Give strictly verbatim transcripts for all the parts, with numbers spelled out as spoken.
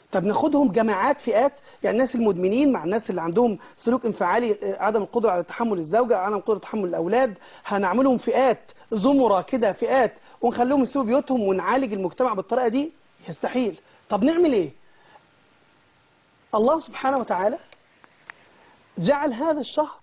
طب ناخدهم جماعات فئات، يعني الناس المدمنين مع الناس اللي عندهم سلوك انفعالي، عدم القدرة على تحمل الزوجة، عدم القدرة على تحمل الأولاد، هنعملهم فئات زمرة كده، فئات، ونخليهم يسيبوا بيوتهم ونعالج المجتمع بالطريقة دي؟ يستحيل. طب نعمل ايه؟ الله سبحانه وتعالى جعل هذا الشهر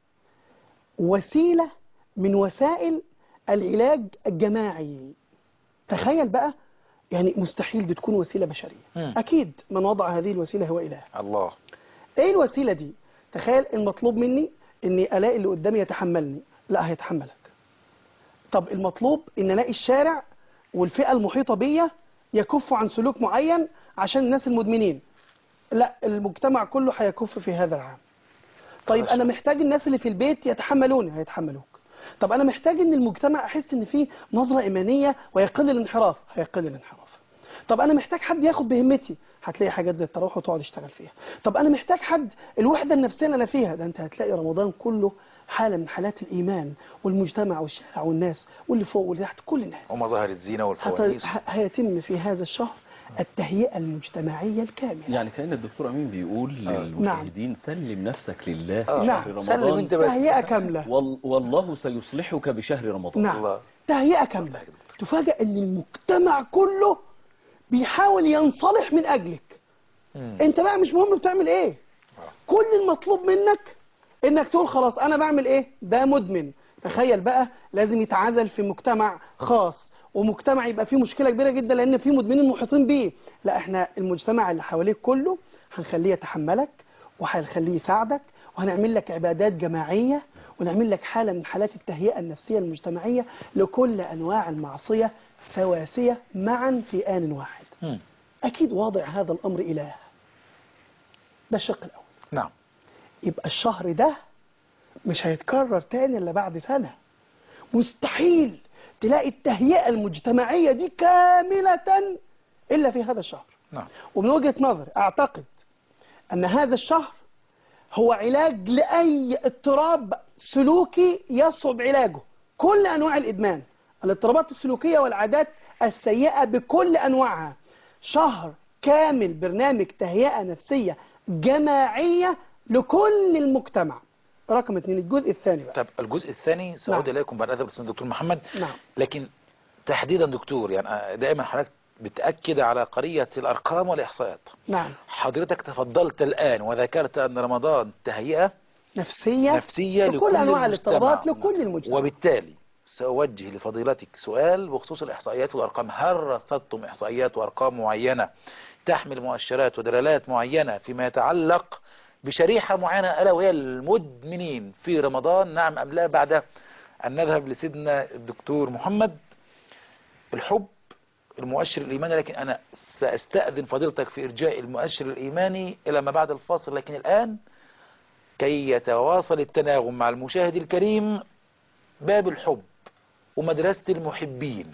وسيلة من وسائل العلاج الجماعي. تخيل بقى، يعني مستحيل دي تكون وسيلة بشرية. مم. أكيد من وضع هذه الوسيلة هو إله. الله. إيه الوسيلة دي؟ تخيل المطلوب مني إني ألاقي اللي قدامي يتحملني، لا هيتحملك. طب المطلوب إن ألاقي الشارع والفئة المحيطة بيا يكفوا عن سلوك معين عشان الناس المدمنين، لا المجتمع كله هيكف في هذا العام. طيب أنا محتاج الناس اللي في البيت يتحملوني، هيتحملوك. طب أنا محتاج إن المجتمع أحس إن فيه نظرة إيمانية ويقل الانحراف، هيقل الانحراف. طب أنا محتاج حد ياخد بهمتي، هتلاقي حاجات زي التراويح وتقعد تشتغل فيها. طب أنا محتاج حد الوحدة النفسية اللي أنا فيها، ده أنت هتلاقي رمضان كله حالة من حالات الإيمان والمجتمع والشارع والناس واللي فوق واللي تحت، كل الناس. ومظاهر الزينة والفوانيس. هيتم في هذا الشهر التهيئة المجتمعية الكاملة. يعني كأن الدكتور أمين بيقول آه. للمشاهدين نعم. سلم نفسك لله آه. في نعم. شهر رمضان، سلم انت بس. تهيئة كاملة. وال... والله سيصلحك بشهر رمضان. نعم. الله. تهيئة كاملة. تفاجأ ان المجتمع كله بيحاول ينصلح من اجلك. مم. انت بقى مش مهم بتعمل ايه، كل المطلوب منك انك تقول خلاص انا بعمل ايه، ده مدمن. تخيل بقى لازم يتعزل في مجتمع خاص، ومجتمع يبقى فيه مشكلة كبيرة جدا لان فيه مدمنين محيطين بيه. لا احنا المجتمع اللي حواليك كله هنخليه يتحملك وهنخليه يساعدك، وهنعمل لك عبادات جماعية، ونعمل لك حالة من حالات التهيئة النفسية المجتمعية لكل أنواع المعصية سواسية معا في آن واحد. مم. أكيد واضع هذا الأمر إله. ده الشق الأول. نعم. يبقى الشهر ده مش هيتكرر تاني إلا بعد سنة. مستحيل تلاقي التهيئة المجتمعية دي كاملة إلا في هذا الشهر. نعم. ومن وجهة نظر أعتقد أن هذا الشهر هو علاج لأي اضطراب سلوكي يصعب علاجه، كل أنواع الإدمان، الاضطرابات السلوكية والعادات السيئة بكل أنواعها. شهر كامل برنامج تهيئة نفسية جماعية لكل المجتمع. رقم اثنين، الجزء الثاني بقى. طب الجزء الثاني سأعود نعم. إليكم بعد هذا دكتور محمد. نعم. لكن تحديدا دكتور، يعني دائما حضرتك بتأكد على قضية الأرقام والإحصائيات. نعم. حضرتك تفضلت الآن وذكرت أن رمضان تهيئة نفسية نفسية لكل لكل أنواع الاضطرابات المجتمع. لكل المجتمع. وبالتالي سأوجه لفضيلتك سؤال بخصوص الإحصائيات والأرقام. هل رصدتم إحصائيات وأرقام معينة تحمل مؤشرات ودلالات معينة فيما يتعلق بشريحة معينة ألا وهي المدمنين في رمضان، نعم أم لا؟ بعد أن نذهب لسيدنا الدكتور محمد. الحب المؤشر الإيماني، لكن أنا سأستأذن فضيلتك في إرجاء المؤشر الإيماني إلى ما بعد الفاصل. لكن الآن كي يتواصل التناغم مع المشاهد الكريم، باب الحب ومدرسة المحبين.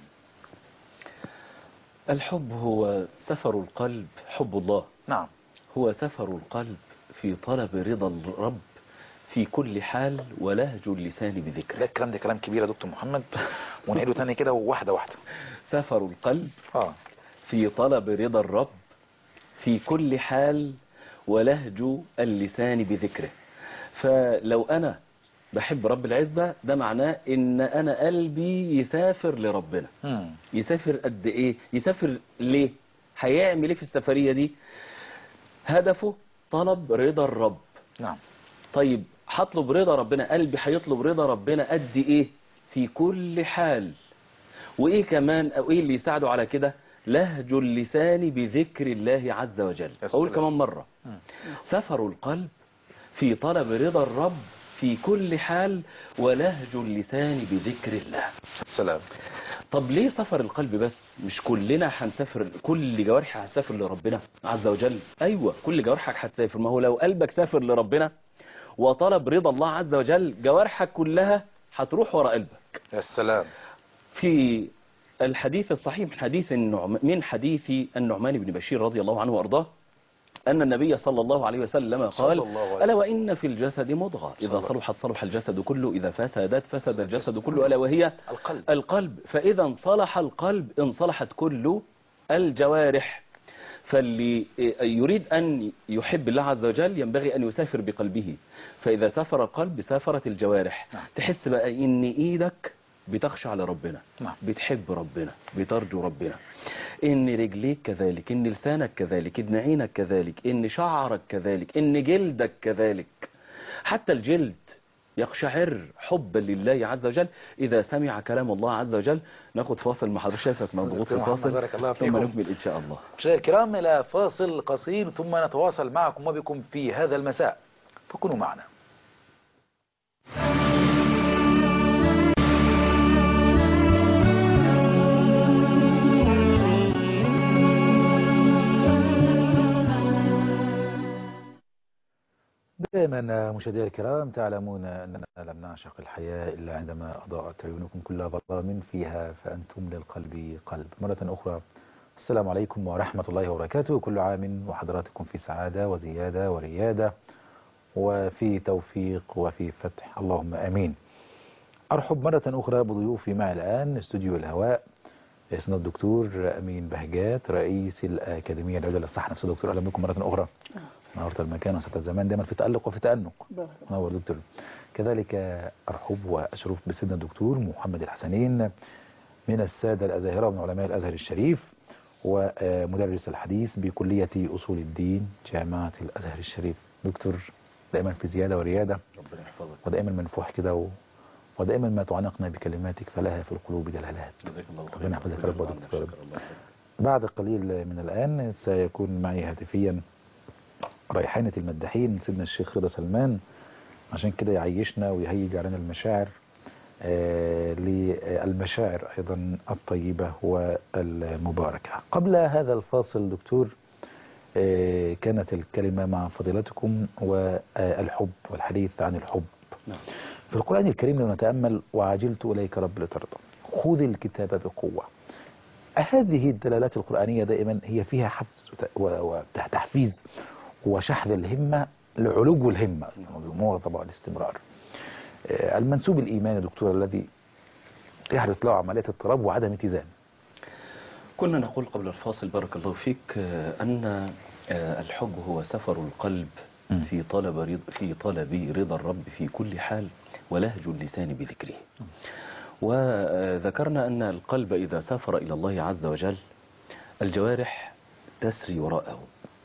الحب هو سفر القلب، حب الله. نعم. هو سفر القلب في طلب رضا الرب في كل حال ولهج اللسان بذكره. ده الكلام ده كلام كبير يا دكتور محمد، ونعيده تاني كده واحدة واحدة. سفر القلب آه. في طلب رضا الرب في كل حال ولهج اللسان بذكره. فلو أنا بحب رب العزة، ده معناه إن أنا قلبي يسافر لربنا. مم. يسافر قد إيه؟ يسافر ليه؟ هيعمل إيه في السفرية دي؟ هدفه طلب رضا الرب. نعم. طيب هطلب رضا ربنا، قلبي هيطلب رضا ربنا قد إيه؟ في كل حال. وإيه كمان أو إيه اللي يساعده على كده؟ لهج اللسان بذكر الله عز وجل. أقول كمان مرة، مم. سفر القلب في طلب رضا الرب في كل حال ولهج اللسان بذكر الله. السلام. طب ليه سفر القلب بس؟ مش كلنا هنسافر، كل جوارحك هتسافر لربنا عز وجل؟ ايوه كل جوارحك هتسافر. ما هو لو قلبك سافر لربنا وطلب رضا الله عز وجل، جوارحك كلها هتروح ورا قلبك. يا سلام. في الحديث الصحيح من حديث النعم من حديث النعمان بن بشير رضي الله عنه وارضاه أن النبي صلى الله عليه وسلم قال: ألا وإن في الجسد مضغة إذا صلحت صلح الجسد كله، إذا فسدت فسد الجسد كله، ألا وهي القلب. القلب. فإذا انصلح القلب انصلحت كل الجوارح. فاللي يريد أن يحب الله عز وجل ينبغي أن يسافر بقلبه، فإذا سافر القلب سافرت الجوارح. نعم. تحس بقى إن إيدك بتخشع لربنا، نعم. بتحب ربنا، بترجو ربنا، إن رجليك كذلك، إن لسانك كذلك، إن عينك كذلك، إن شعرك كذلك، إن جلدك كذلك، حتى الجلد يقشعر حبا لله عز وجل إذا سمع كلام الله عز وجل. ناخد فاصل مع حضرتك، شايفك مضغوط في محمد، الفاصل، بارك الله ثم فيكم. نكمل إن شاء الله. مشاهدينا الكرام، إلى فاصل قصير ثم نتواصل معكم وبكم في هذا المساء، فكونوا معنا. دائما مشاهدينا الكرام تعلمون أننا لم نعشق الحياة إلا عندما أضاءت عيونكم كل ظلام فيها فأنتم للقلب قلب. مرة أخرى السلام عليكم ورحمة الله وبركاته. كل عام وحضراتكم في سعادة وزيادة وريادة وفي توفيق وفي فتح، اللهم آمين. أرحب مرة أخرى بضيوفي معي الآن استوديو الهواء، سيدنا الدكتور أمين بهجات رئيس الأكاديمية العليا للصحة النفسية. دكتور أهلا بكم مرة أخرى. نورت المكان وسط الزمان، دائما في تألق وفي تأنق. نور دكتور. كذلك أرحب وأشرف بسيدنا الدكتور محمد الحسنين من السادة الأزاهرة ومن علماء الأزهر الشريف ومدرس الحديث بكلية أصول الدين جامعة الأزهر الشريف. دكتور دائما في زيادة وريادة، ربنا يحفظك، ودائما منفوح كده و... ودائما ما تعانقنا بكلماتك فلها في القلوب دلالات. جزاك الله خير. ربنا يحفظك يا رب ودكتور. شكرا الله. بعد قليل من الآن سيكون معي هاتفيا ريحانة المداحين سيدنا الشيخ رضا سلمان، عشان كده يعيشنا ويهيج علينا المشاعر آه للمشاعر أيضا الطيبة والمباركة. قبل هذا الفاصل دكتور آه كانت الكلمة مع فضيلتكم والحب والحديث عن الحب. نعم. في القرآن الكريم لو نتأمل وعجلت إليك رب لترضى، خذ الكتاب بقوة. هذه الدلالات القرآنية دائما هي فيها حفز وتحفيز وشحذ الهمة لعلو الهمة والمواظبة والاستمرار. المنسوب الإيماني دكتور الذي يحدث له عملية اضطراب وعدم اتزان. كنا نقول قبل الفاصل بارك الله فيك أن الحب هو سفر القلب في طلب رض في طلب رضا الرب في كل حال ولهج اللسان بذكره. وذكرنا أن القلب إذا سافر إلى الله عز وجل الجوارح تسري وراءه.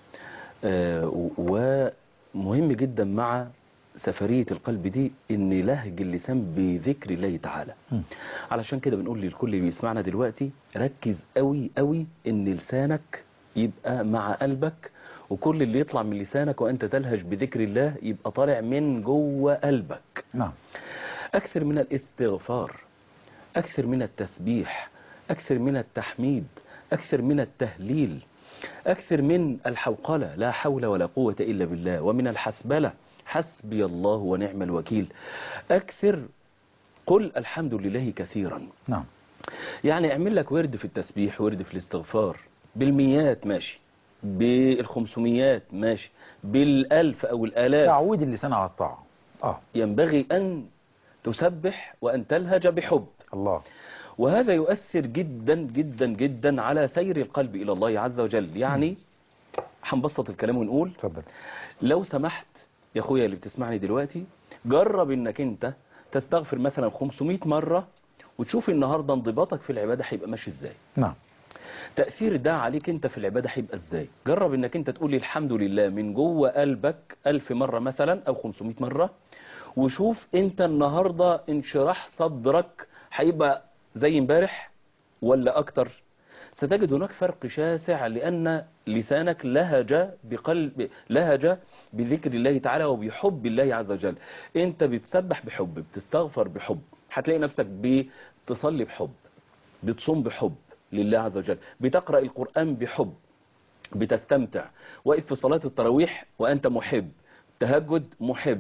ومهم جدا مع سفرية القلب دي ان لهج اللسان بذكر الله تعالى. علشان كده بنقول للكل اللي بيسمعنا دلوقتي ركز قوي قوي ان لسانك يبقى مع قلبك، وكل اللي يطلع من لسانك وانت تلهج بذكر الله يبقى طالع من جوه قلبك. نعم. اكثر من الاستغفار، اكثر من التسبيح، اكثر من التحميد، اكثر من التهليل، أكثر من الحوقلة لا حول ولا قوة إلا بالله، ومن الحسبلة حسبي الله ونعم الوكيل. أكثر قل الحمد لله كثيرا. نعم. يعني اعمل لك ورد في التسبيح، ورد في الاستغفار، بالميات ماشي، بالخمسميات ماشي، بالألف أو الآلاف. تعود اللسان على الطاعة. آه. ينبغي أن تسبح وأن تلهج بحب الله، وهذا يؤثر جدا جدا جدا على سير القلب إلى الله عز وجل. يعني هنبسط الكلام ونقول اتفضل. لو سمحت يا اخويا اللي بتسمعني دلوقتي، جرب انك انت تستغفر مثلا خمسمية مرة وتشوف النهاردة انضباطك في العبادة هيبقى ماشي ازاي. نعم. تأثير ده عليك انت في العبادة هيبقى ازاي. جرب انك انت تقول الحمد لله من جوه قلبك ألف مرة مثلا او خمسمية مرة، وشوف انت النهاردة انشراح صدرك هيبقى زي امبارح ولا اكتر. ستجد هناك فرق شاسع لأن لسانك لهج بقلب لهج بذكر الله تعالى وبحب الله عز وجل. انت بتسبح بحب، بتستغفر بحب، هتلاقي نفسك بتصلي بحب، بتصوم بحب لله عز وجل، بتقرأ القرآن بحب، بتستمتع، واقف في صلاة التراويح وأنت محب، تهجد محب.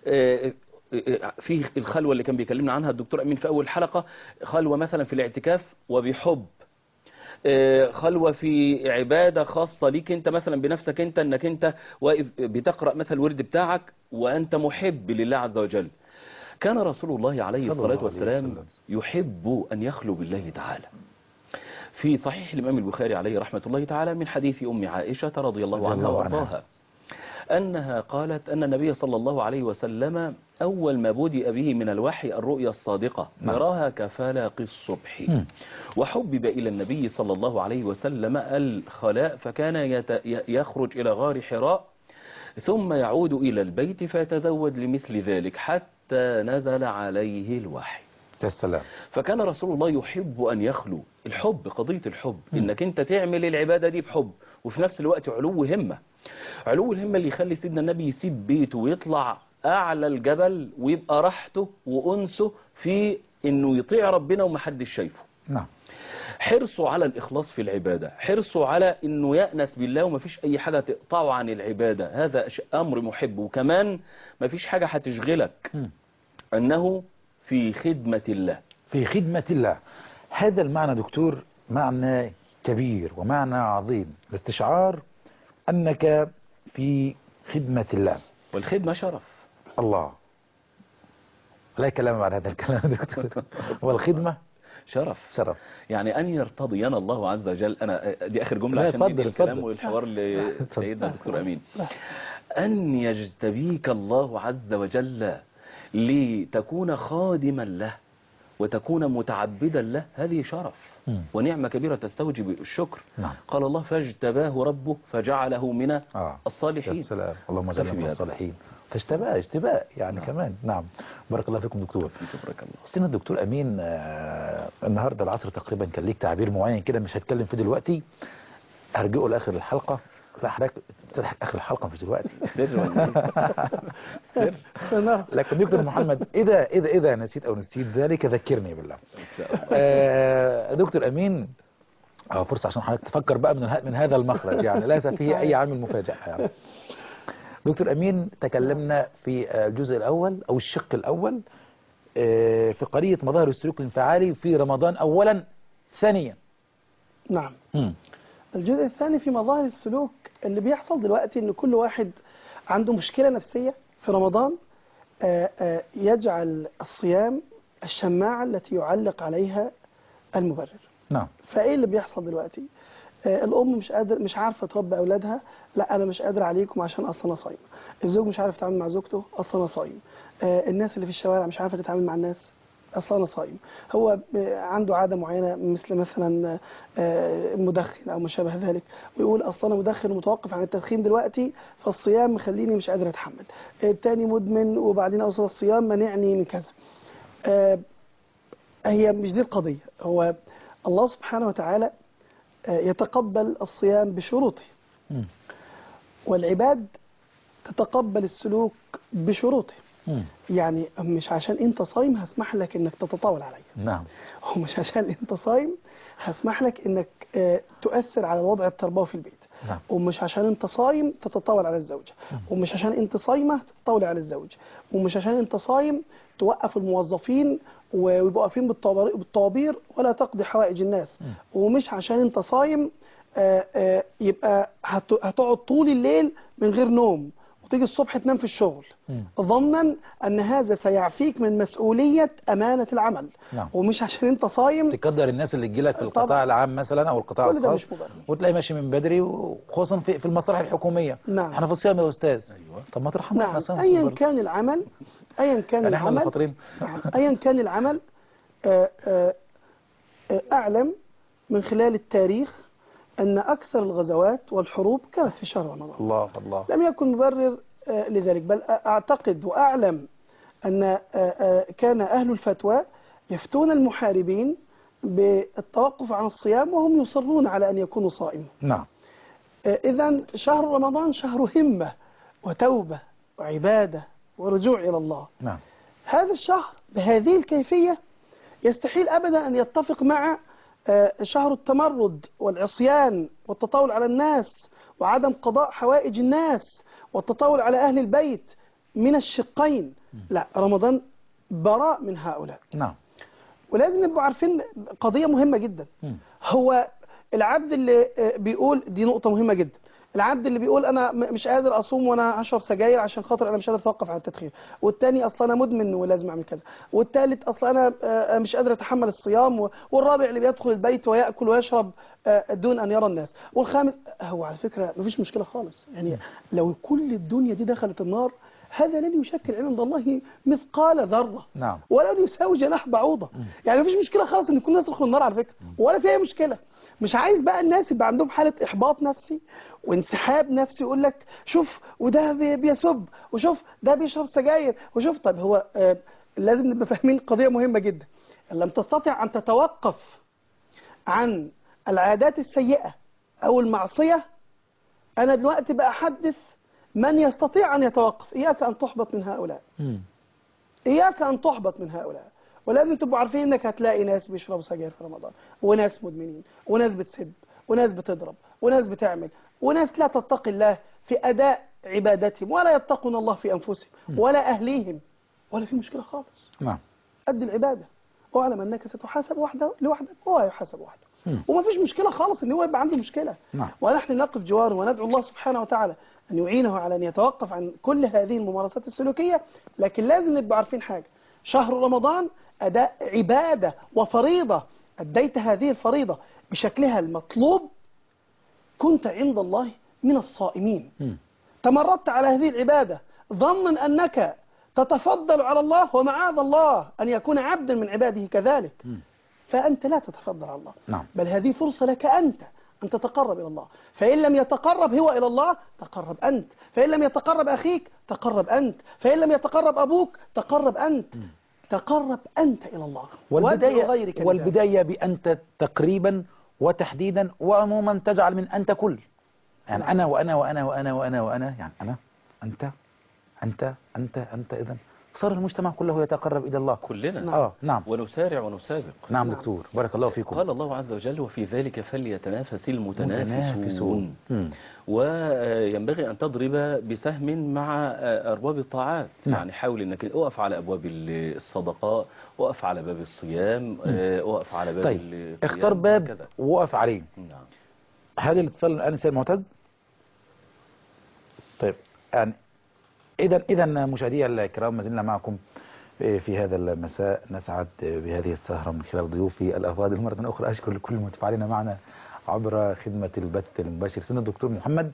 في الخلوة اللي كان بيكلمنا عنها الدكتور أمين في أول حلقة، خلوة مثلا في الاعتكاف وبحب، خلوة في عبادة خاصة ليك انت مثلا بنفسك انت، انك انت واقف بتقرأ مثلا الورد بتاعك وانت محب لله عز وجل. كان رسول الله عليه الصلاة والسلام يحب ان يخلو بالله تعالى. في صحيح الإمام البخاري عليه رحمة الله تعالى من حديث أم عائشة رضي الله رضي عنها الله عنها. وارضاها أنها قالت أن النبي صلى الله عليه وسلم أول ما بدأ به من الوحي الرؤيا الصادقة نعم. يراها كفلق الصبح. مم. وحبب إلى النبي صلى الله عليه وسلم الخلاء فكان يت- يخرج إلى غار حراء ثم يعود إلى البيت فيتزود لمثل ذلك حتى نزل عليه الوحي. يا سلام. فكان رسول الله يحب أن يخلو. الحب، قضية الحب، إنك أنت تعمل العبادة دي بحب وفي نفس الوقت علو همة. علو الهمة اللي يخلي سيدنا النبي يسيب بيته ويطلع أعلى الجبل ويبقى راحته وأنسه في إنه يطيع ربنا ومحدش شايفه. نعم. حرصه على الإخلاص في العبادة، حرصه على إنه يأنس بالله ومفيش أي حاجة تقطعه عن العبادة، هذا ش- أمر محب. وكمان مفيش حاجة هتشغلك، مم. أنه في خدمة الله. في خدمة الله. هذا المعنى دكتور معنى كبير ومعنى عظيم، الاستشعار أنك في خدمة الله. والخدمة شرف. الله، لا كلام بعد هذا الكلام دكتور. والخدمة شرف. شرف. يعني أن يرتضينا الله عز وجل. أنا دي آخر جملة لا، عشان اتفضل، ندي الكلام اتفضل. والحوار لسيدنا الدكتور أمين. لا. أن يجتبيك الله عز وجل لتكون خادما له وتكون متعبدا له، هذه شرف مم. ونعمة كبيرة تستوجب الشكر. نعم. قال الله فاجتباه ربه فجعله من آه. يا الصالحين. سلام، اللهم اكتفي اجعلنا من بهذا. الصالحين. فاشتباه اجتباء يعني. نعم. كمان. نعم. بارك الله فيكم دكتور. بارك الله. سيدنا الدكتور أمين، آه النهاردة العصر تقريبا كان ليك تعبير معين كده مش هتكلم فيه دلوقتي، هرجعه لآخر الحلقة. لا حضرتك بتضحك آخر الحلقة مش دلوقتي. سر ولا إيه؟ سر. لكن دكتور محمد إذا إذا إذا نسيت أو نسيت ذلك ذكرني بالله. إن شاء الله. آه دكتور أمين، اه فرصة عشان حضرتك تفكر بقى من ه- من هذا المخرج، يعني ليس فيه أي عامل مفاجأة يعني. دكتور أمين، تكلمنا في آه، الجزء الأول أو الشق الأول آه، في قضية مظاهر السلوك الانفعالي في رمضان أولا. ثانيا نعم. مم. الجزء الثاني في مظاهر السلوك اللي بيحصل دلوقتي ان كل واحد عنده مشكلة نفسية في رمضان، آه، آه، يجعل الصيام الشماعة التي يعلق عليها المبرر. نعم. فايه اللي بيحصل دلوقتي؟ آه، الام مش قادر مش عارفه تربي اولادها، لا انا مش قادر عليكم عشان اصلا انا صايم. الزوج مش عارف يتعامل مع زوجته، اصلا انا صايم. آه، الناس اللي في الشوارع مش عارفه تتعامل مع الناس، اصلا انا صايم. هو ب- عنده عاده معينه مثل مثلا آه، مدخن او ما شابه ذلك، ويقول اصلا انا مدخن ومتوقف عن التدخين دلوقتي فالصيام مخليني مش قادر اتحمل. آه، التاني مدمن وبعدين اوصل الصيام منعني من كذا. آه، هي مش دي القضيه. هو الله سبحانه وتعالى آه، يتقبل الصيام بشروطه، مم. والعباد تتقبل السلوك بشروطه. مم. يعني مش عشان انت صايم هسمح لك انك تتطاول عليا، نعم. ومش عشان انت صايم هسمح لك انك آه، تؤثر على الوضع التربوي في البيت، نعم. ومش عشان انت صايم تتطاول على الزوجة، ومش عشان انت صايمة تتطاولي على الزوج، ومش عشان انت صايم توقف الموظفين ويبقوا واقفين بالطوابير بالطوابير ولا تقضي حوائج الناس، ومش عشان انت صايم آه، آه، يبقى هت- هتقعد طول الليل من غير نوم وتيجي الصبح تنام في الشغل مم. ظنا ان هذا سيعفيك من مسؤولية امانة العمل. نعم. ومش عشان انت صايم تقدر الناس اللي تجيلك في طبعا. القطاع العام مثلا او القطاع كل ده الخاص مش مبرر. وتلاقي ماشي من بدري، وخصوصا في في المصالح الحكوميه. نعم. احنا في الصيام يا استاذ. أيوة. طب ما ترحمنا نعم. احنا صيام ايا برضه. كان العمل ايا كان يعني احنا اللي العمل فاطرين. نعم. ايا كان العمل آه، آه، آه، اعلم من خلال التاريخ ان اكثر الغزوات والحروب كانت في شهر رمضان. الله الله. لم يكن مبرر آه، لذلك، بل اعتقد واعلم ان آه، آه، كان اهل الفتوى يفتون المحاربين بالتوقف عن الصيام وهم يصرون على ان يكونوا صائمين. نعم. إذا شهر رمضان شهر همة وتوبة وعبادة ورجوع إلى الله. نعم. هذا الشهر بهذه الكيفية يستحيل أبدا أن يتفق مع آه، شهر التمرد والعصيان والتطاول على الناس وعدم قضاء حوائج الناس والتطاول على أهل البيت من الشقين. لا، رمضان براء من هؤلاء. نعم. ولازم نبقى عارفين قضية مهمة جدا. مم. هو العبد اللي آه، بيقول دي نقطة مهمة جدا، العبد اللي بيقول انا م- مش قادر اصوم وانا هشرب سجاير عشان خاطر انا مش قادر اتوقف عن التدخين، والتاني اصلا انا مدمن ولازم اعمل كذا، والتالت اصلا انا آه، مش قادر اتحمل الصيام، و- والرابع اللي بيدخل البيت وياكل ويشرب آه، دون ان يرى الناس، والخامس. هو على فكره مفيش مشكله خالص، يعني لو كل الدنيا دي دخلت النار هذا لن يشكل عند الله مثقال ذره، نعم. ولن يساوي جناح بعوضه. يعني مفيش مشكله خالص ان كل الناس تدخل النار على فكره، ولا في اي مشكله. مش عايز بقى الناس يبقى عندهم حاله احباط نفسي وانسحاب نفسي، يقول لك شوف وده بي- بيسب، وشوف ده بيشرب سجاير، وشوف. طيب هو آه، لازم نبقى فاهمين قضيه مهمه جدا. ان لم تستطع ان تتوقف عن العادات السيئه او المعصيه، انا دلوقتي بحدث من يستطيع ان يتوقف. اياك ان تحبط من هؤلاء، مم. إياك أن تحبط من هؤلاء. ولازم تبقوا عارفين إنك هتلاقي ناس بيشربوا سجاير في رمضان، وناس مدمنين، وناس بتسب، وناس بتضرب، وناس بتعمل، وناس لا تتقي الله في أداء عبادتهم، ولا يتقون الله في أنفسهم ولا أهليهم، ولا في مشكلة خالص. نعم. قد العبادة، واعلم أنك ستحاسب وحده لوحدك وهو يحاسب وحده. مم. وما فيش مشكلة خالص إن هو يبقى عنده مشكلة، نعم. ونحن نقف جواره وندعو الله سبحانه وتعالى أن يعينه على أن يتوقف عن كل هذه الممارسات السلوكية. لكن لازم نبقى عارفين حاجة: شهر رمضان أداء عبادة وفريضة، أديت هذه الفريضة بشكلها المطلوب، كنت عند الله من الصائمين. مم. تمردت على هذه العبادة ظنا أنك تتفضل على الله، ومعاذ الله أن يكون عبدا من عباده كذلك، مم. فأنت لا تتفضل على الله. نعم. بل هذه فرصة لك أنت أن تتقرب إلى الله. فإن لم يتقرب هو إلى الله تقرب أنت، فإن لم يتقرب أخيك تقرب أنت، فإن لم يتقرب أبوك تقرب أنت. تقرب أنت إلى الله وادعو والبداية غيرك لذلك. والبداية بأنت تقريبا وتحديدا، وعموما تجعل من أنت كل، يعني نعم. أنا وأنا وأنا وأنا وأنا وأنا يعني أنا أنت أنت أنت أنت إذن صار المجتمع كله يتقرب إلى الله كلنا. نعم. آه نعم. ونسارع ونسابق. نعم نعم. دكتور بارك الله فيكم. قال الله عز وجل: وفي ذلك فليتنافس المتنافسون. متنافسون. مم. وينبغي أن تضرب بسهم مع أرباب الطاعات. نعم. يعني حاول أنك أقف على أبواب الصدقاء، أقف على باب الصيام، أقف على باب طيب القيام، اختار باب وهكذا. وقف عليه. نعم. هذا الاتصال الآن سيد معتز. طيب يعني إذا إذا مشاهدي الكرام، ما زلنا معكم في هذا المساء، نسعد بهذه السهرة من خلال ضيوفي الأفاضل. مرة أخرى أشكر كل المتفاعلين معنا عبر خدمة البث المباشر. سيدنا الدكتور محمد،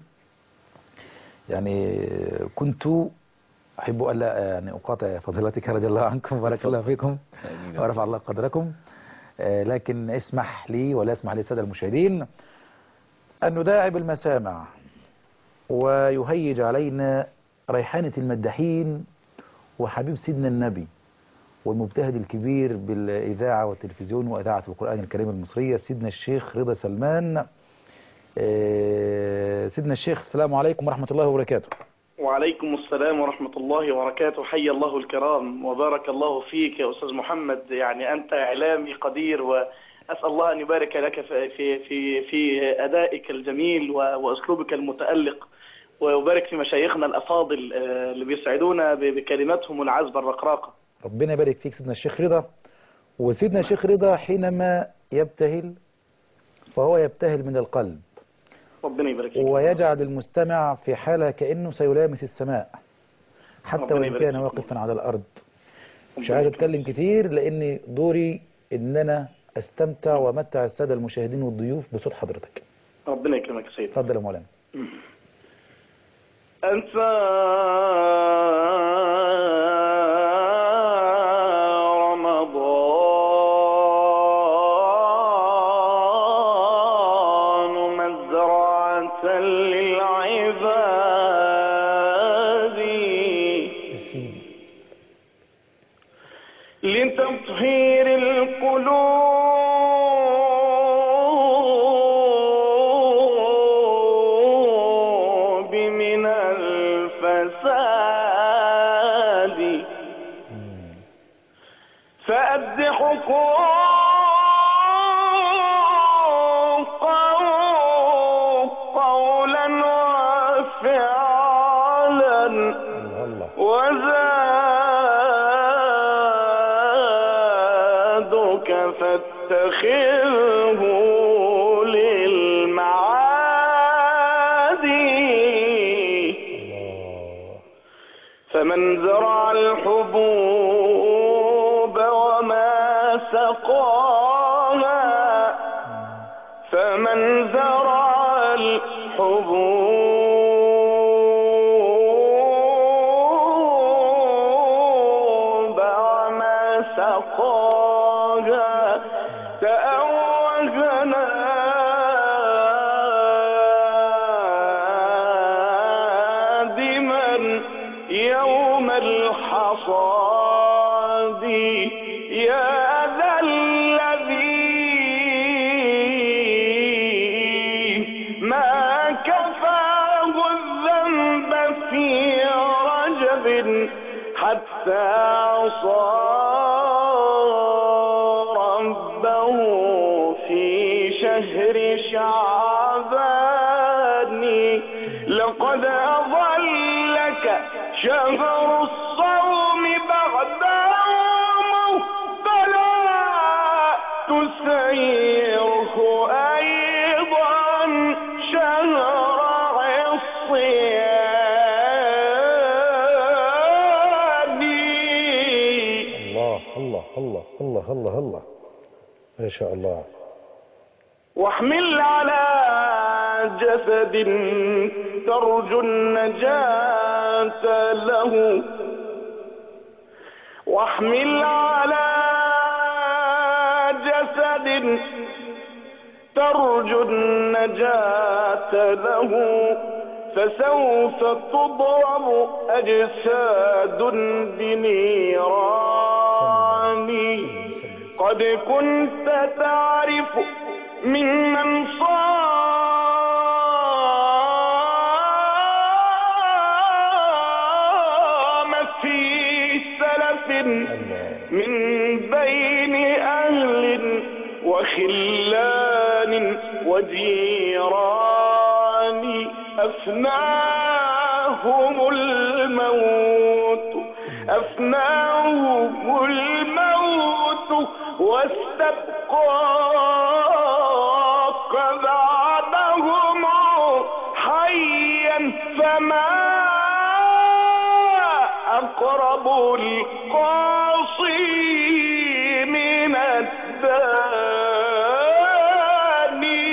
يعني كنت أحب ألا يعني أقاطع فضيلتك رضي الله عنكم، بارك الله فيكم ورفع الله قدركم، لكن اسمح لي ولا اسمح لي السادة المشاهدين أن نداعب المسامع ويهيج علينا ريحانة المداحين وحبيب سيدنا النبي والمجتهد الكبير بالإذاعة والتلفزيون وإذاعة القرآن الكريم المصرية، سيدنا الشيخ رضا سلمان. سيدنا الشيخ، السلام عليكم ورحمة الله وبركاته. وعليكم السلام ورحمة الله وبركاته. حي الله الكرام وبارك الله فيك يا أستاذ محمد، يعني أنت إعلامي قدير، وأسأل الله أن يبارك لك في في في أدائك الجميل وأسلوبك المتألق، ويبارك في مشايخنا الأفاضل اللي بيسعدونا بكلماتهم العذبة الرقراقة. ربنا يبارك فيك سيدنا الشيخ رضا. وسيدنا الشيخ رضا حينما يبتهل فهو يبتهل من القلب، ربنا يبارك فيك، ويجعل المستمع في حالة كأنه سيلامس السماء حتى وإن كان واقفا على الأرض. مش عايز أتكلم كتير لأن دوري إن أنا أستمتع وأمتع السادة المشاهدين والضيوف بصوت حضرتك. ربنا يكرمك يا سيدي. اتفضل يا مولانا. أنت لتطهير القلوب من الفساد، فأد حقوقا قولا وفعلا وزادك فاتخذه للمعادي. فمن زرع الحبوب وما سقاها فمن زرع الحبوب وما سقاها تأوهنا يوم الحصاد يا ذا الذي ما كفاه الذنب في رجب حتى عصى ربه في شهر شعبان لقد أضلك شهر الصوم بعده فلا تسيره أيضا شهر الصيام. الله الله الله الله الله الله ما شاء الله. واحمل على جسد ترجو النجاة له واحمل على جسد ترجو النجاة له فسوف تضرب أجساد بنيران قد كنت تعرف ممن صام في سلف من بين أهل وخلان وجيران أفناهم الموت أفناهم الموت واستبقاك بعدهم حيا فما أقرب القاصي من الداني.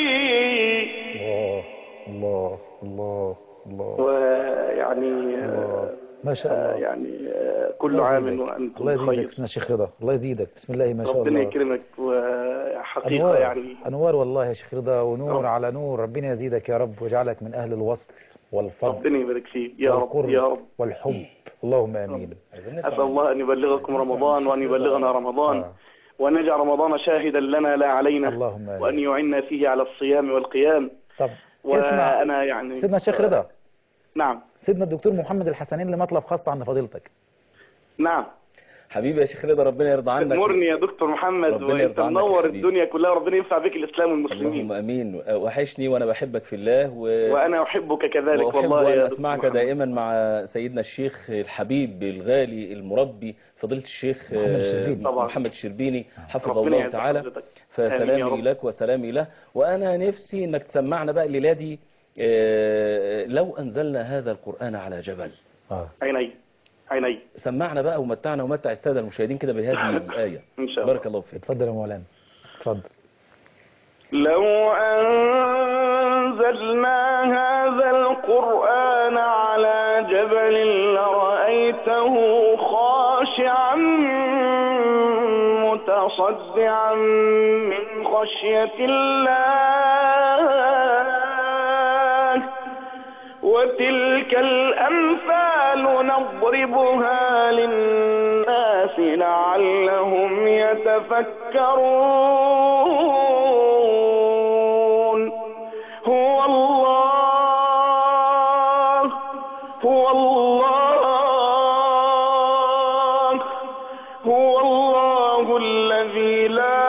الله الله الله الله ويعني ما شاء الله. يعني كل عام وأنتم الله بخير. يزيدك سيدنا شيخ رضا، الله يزيدك. بسم الله ما شاء الله. ربنا يكرمك. وحقيقة أنوار يعني أنوار والله يا شيخ رضا، ونور رب. على نور. ربنا يزيدك يا رب ويجعلك من أهل الوصل والفضل ربنا يبارك فيك يا رب والقرب يا رب. والحب، اللهم آمين. أسأل الله أن يبلغكم رمضان وأن يبلغنا رمضان آه. وأن يجعل رمضان شاهدا لنا لا علينا، اللهم آمين. وأن يعنا فيه على الصيام والقيام. طب اسمع وأنا يعني سيدنا الشيخ رضا، نعم سيدنا الدكتور محمد الحسنين لمطلب خاص عند فضيلتك. نعم حبيبي يا شيخ رضا، ربنا يرضى عنك. تأمرني يا دكتور محمد، ربنا وأنت يرضى عنك يا منور حبيبي. الدنيا كلها. ربنا ينفع بك الإسلام اللهم والمسلمين. امين. وحشني وانا بحبك في الله و... وأنا أحبك كذلك وأحب والله أن يا دكتور أسمعك محمد. دائما مع سيدنا الشيخ الحبيب الغالي المربي فضيلة الشيخ محمد الشربيني. طبعا. محمد الشربيني حفظه ربنا الله يعز تعالى. حضرتك. فسلامي آمين يا رب. لك وسلامي له. وأنا نفسي أنك تسمعنا بقى الليلة دي آه، لو أنزلنا هذا القرآن على جبل. آه. عيني عيني سمعنا بقى ومتعنا ومتع السادة المشاهدين كده بهذه الآية. إن شاء الله. بارك الله فيك. اتفضل يا مولانا اتفضل. لو أنزلنا هذا القرآن على جبل لرأيته خاشعا متصدعا من خشية الله وتلك الأمثال نضربها للناس لعلهم يتفكرون. هو الله هو الله هو الله الذي لا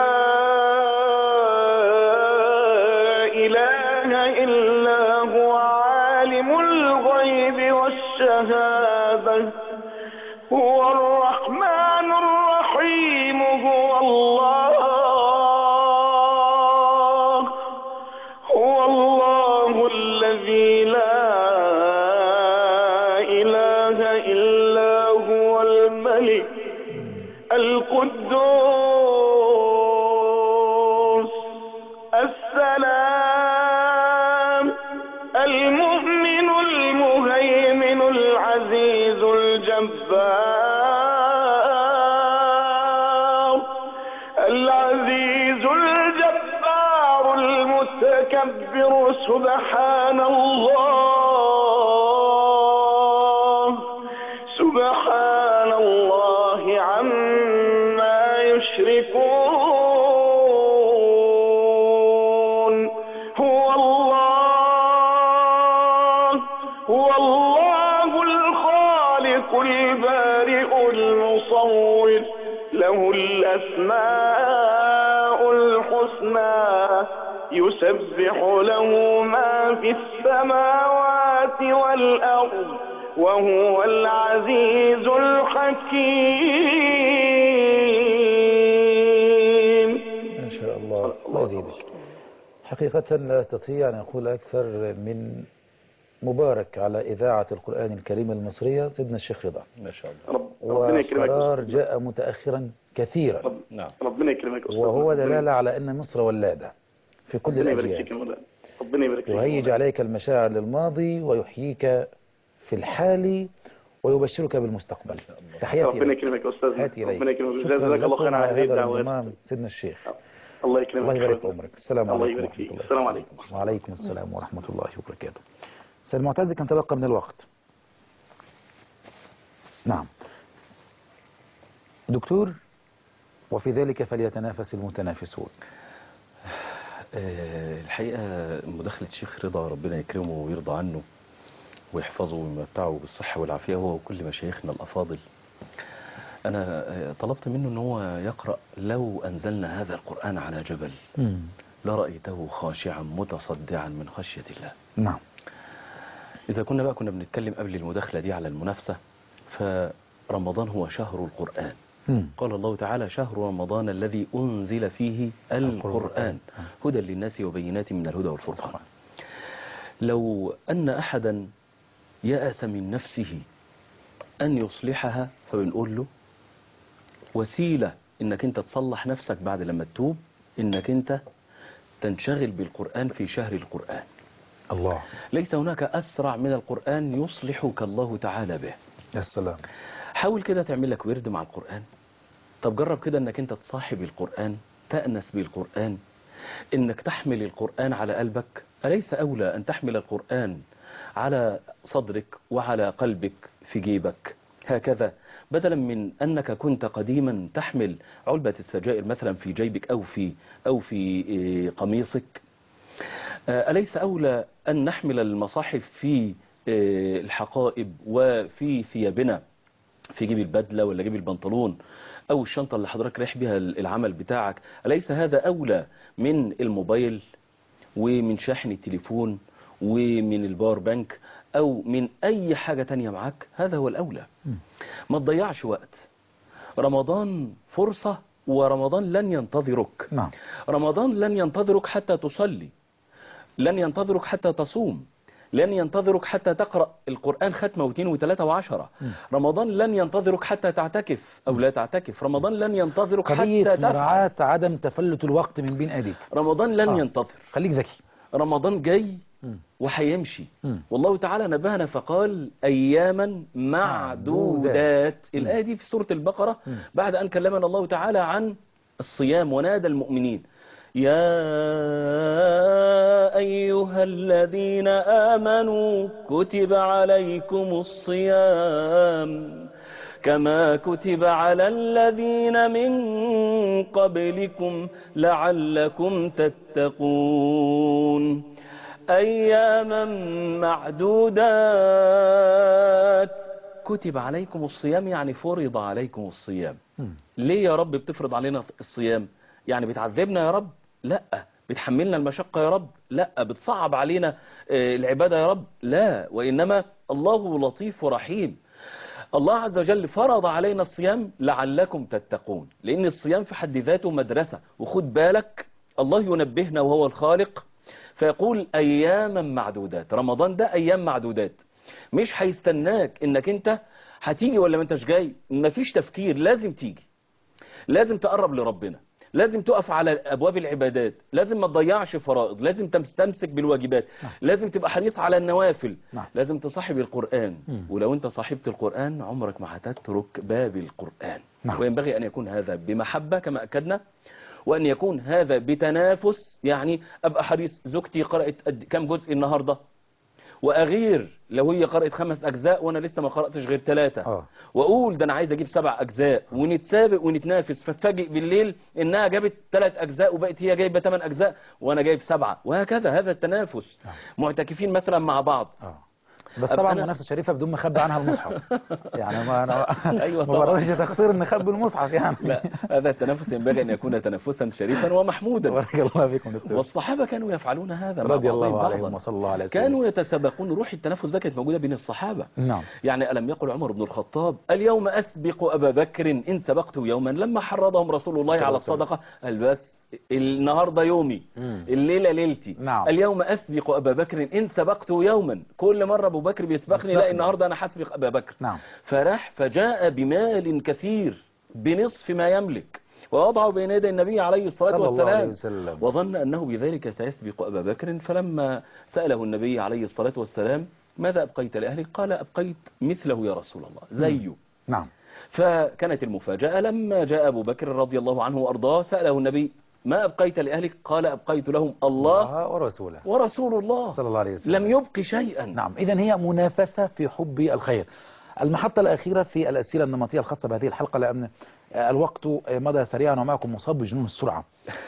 إله إلا هو عالم الغيب والشهادة هو الرحمن الرحيم. هو الله هو الله الذي لا إله إلا القدوس السلام المؤمن المهيمن العزيز الجبار العزيز الجبار المتكبر سبحان الله سبحان الله عما يشركون هو الله هو الله الخالق البارئ المصور له الأسماء الحسنى يسبح له ما في السماوات والأرض وهو العزيز الحكيم. ما شاء الله، الله يزيدك. حقيقة لا أستطيع أن أقول أكثر من مبارك على إذاعة القرآن الكريم المصرية سيدنا الشيخ رضا. ما شاء الله. رب ربنا يكرمك. وقرار جاء متأخرا كثيرا. رب نعم. ربنا يكرمك أستاذ. وهو دلالة على أن مصر ولادة في كل ربنا يبارك فيك الأجيال. يا مولانا. ربنا يبارك فيك. يهيج عليك المشاعر للماضي ويحييك في الحال ويبشرك بالمستقبل. تحياتي ربنا لك. يكرمك يا أستاذ. تحياتي إليك. ربنا يكرمك. شكراً جزاك الله خيرا على لكم هذه هذا الدعوات. الانضمام سيدنا الشيخ. الله يكرمك. الله يبارك في عمرك. السلام الله عليكم يبارك ورحمة فيك. الله. السلام عليكم. وعليكم السلام ورحمة الله وبركاته. سيد المعتز كم تبقى من الوقت؟ نعم دكتور، وفي ذلك فليتنافس المتنافسون. آه، الحقيقة مداخلة الشيخ رضا ربنا يكرمه ويرضى عنه ويحفظه ويمتعه بالصحة والعافية هو وكل مشايخنا الأفاضل. أنا آه، طلبت منه أن هو يقرأ لو أنزلنا هذا القرآن على جبل لرأيته خاشعا متصدعا من خشية الله. نعم. إذا كنا بقى كنا بنتكلم قبل المداخلة دي على المنافسة، فرمضان هو شهر القرآن. مم. قال الله تعالى: شهر رمضان الذي أنزل فيه القرآن هدى للناس وبينات من الهدى والفرقان. لو أن أحدا يأس من نفسه أن يصلحها فبنقول له وسيلة إنك أنت تصلح نفسك بعد لما تتوب، إنك أنت تنشغل بالقرآن في شهر القرآن. الله. ليس هناك أسرع من القرآن يصلحك الله تعالى به. يا سلام. حاول كده تعمل لك ورد مع القرآن. طب جرب كده انك انت تصاحب القرآن، تأنس بالقرآن، انك تحمل القرآن على قلبك. أليس أولى أن تحمل القرآن على صدرك وعلى قلبك في جيبك هكذا، بدلا من أنك كنت قديما تحمل علبة السجائر مثلا في جيبك أو في أو في قميصك؟ أليس أولى أن نحمل المصاحف في الحقائب وفي ثيابنا، في جيب البدلة ولا جيب البنطلون أو الشنطة اللي حضرتك رايح بها العمل بتاعك؟ أليس هذا أولى من الموبايل ومن شاحن التليفون ومن الباور بانك أو من أي حاجة تانية معك؟ هذا هو الأولى. ما تضيعش وقت. رمضان فرصة، ورمضان لن ينتظرك. نعم. رمضان لن ينتظرك حتى تصلي، لن ينتظرك حتى تصوم، لن ينتظرك حتى تقرأ القرآن ختمة واثنين وثلاثة وعشرة. رمضان لن ينتظرك حتى تعتكف أو لا تعتكف. رمضان لن ينتظرك حتى تفعل. مراعاة عدم تفلت الوقت من بين أيديك. رمضان لن آه. ينتظر. خليك ذكي. رمضان جاي وحيمشي. والله تعالى نبهنا فقال أياما معدودات. الآية دي في سورة البقرة بعد أن كلمنا الله تعالى عن الصيام ونادى المؤمنين: يا أيها الذين آمنوا كتب عليكم الصيام كما كتب على الذين من قبلكم لعلكم تتقون أياما معدودات. كتب عليكم الصيام يعني فرض عليكم الصيام. ليه يا رب بتفرض علينا الصيام؟ يعني بتعذبنا يا رب؟ لا. بتحملنا المشقة يا رب؟ لا. بتصعب علينا العبادة يا رب؟ لا. وإنما الله لطيف ورحيم. الله عز وجل فرض علينا الصيام لعلكم تتقون، لأن الصيام في حد ذاته مدرسة. وخد بالك الله ينبهنا وهو الخالق فيقول أياما معدودات. رمضان ده أيام معدودات. مش هيستناك انك انت هتيجي ولا ما انتش جاي. مفيش تفكير، لازم تيجي، لازم تقرب لربنا، لازم تقف على ابواب العبادات، لازم ما تضيعش فرائض، لازم تمسك بالواجبات، نعم. لازم تبقى حريص على النوافل، نعم. لازم تصاحب القرآن. مم. ولو انت صاحبت القرآن عمرك ما هتترك باب القرآن. نعم. وينبغي ان يكون هذا بمحبة كما اكدنا، وان يكون هذا بتنافس. يعني ابقى حريص، زوجتي قرأت قد- كم جزء النهاردة، واغير لو هي قرأت خمس اجزاء وانا لسه ما قرأتش غير ثلاثة، اه واقول ده انا عايز اجيب سبع اجزاء، ونتسابق ونتنافس، فتفاجئ بالليل انها جابت ثلاث اجزاء وبقت هي جايبه ثمان اجزاء وانا جايب سبعه، وهكذا. هذا التنافس. معتكفين مثلا مع بعض، اه بس أبقى طبعا أنا- منافسه شريفه بدون ما اخبي عنها المصحف. يعني ما انا أيوة ما طبعا. بررش تقصير ان اخبي المصحف يعني. لا، هذا التنافس ينبغي ان يكون تنافسا شريفا ومحمودا. بارك الله فيكم دكتور. والصحابه كانوا يفعلون هذا مع رضي الله بعضهم عليهم بعضا. وصلى الله على سيدنا. كانوا يتسابقون. روح التنافس ده كانت موجوده بين الصحابه. نعم. يعني ألم يقل عمر بن الخطاب اليوم أسبق أبا بكر إن سبقت يوما، لما حرضهم رسول الله على الصدقة قال بس النهاردة يومي، مم. الليلة ليلتي. نعم. اليوم أسبق أبا بكر إن سبقت يوما، كل مرة أبو بكر بيسبقني، لا بيسبقني. النهاردة أنا حسبق أبا بكر. نعم. فراح فجاء بمال كثير بنصف ما يملك ووضعه بين يدي النبي عليه الصلاة صلى الله عليه والسلام، وسلم. وظن أنه بذلك سيسبق أبا بكر. فلما سأله النبي عليه الصلاة والسلام ماذا أبقيت لأهلك؟ قال أبقيت مثله يا رسول الله، زيه. نعم. فكانت المفاجأة لما جاء أبو بكر رضي الله عنه وأرضاه سأله النبي ما أبقيت لأهلك؟ قال أبقيت لهم الله الله ورسوله ورسول الله، صلى الله عليه وسلم. لم يبق شيئا. نعم. إذا هي منافسة في حب الخير. المحطة الأخيرة في الأسئلة النمطية الخاصة بهذه الحلقة، لأن الوقت مضى سريعا ومعكم مصاب بجنون السرعة،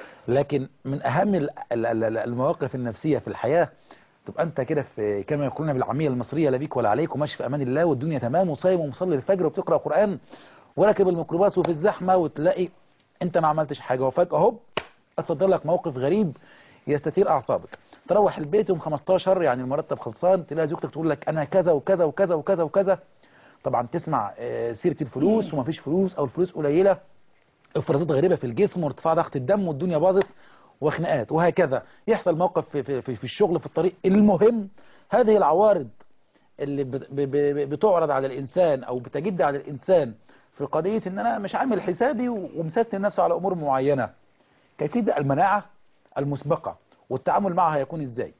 لكن من أهم ال- ال- ال- المواقف النفسية في الحياة تبقى أنت كده في كما يقولون بالعامية المصرية لا بيك ولا عليك، وماشي في أمان الله والدنيا تمام وصايم ومصلي الفجر وبتقرأ قرآن وراكب الميكروباص وفي الزحمة، وتلاقي أنت ما عملتش حاجة وفجأة هوب اتصدر لك موقف غريب يستثير أعصابك. تروح البيت يوم خمستاشر يعني المرتب خلصان، تلاقي زوجتك تقول لك أنا كذا وكذا وكذا وكذا وكذا. طبعا تسمع آه، سيرة الفلوس ومفيش فلوس أو الفلوس قليلة، افرازات غريبة في الجسم وارتفاع ضغط الدم والدنيا باظت وخناقات وهكذا. يحصل موقف في, في, في, في الشغل في الطريق. المهم هذه العوارض اللي بت- ب- ب- بتعرض على الإنسان أو بتجد على الإنسان في قضية إن أنا مش عامل حسابي ومسستم نفسي على أمور معينة، كيفية المناعة المسبقة والتعامل معها يكون إزاي؟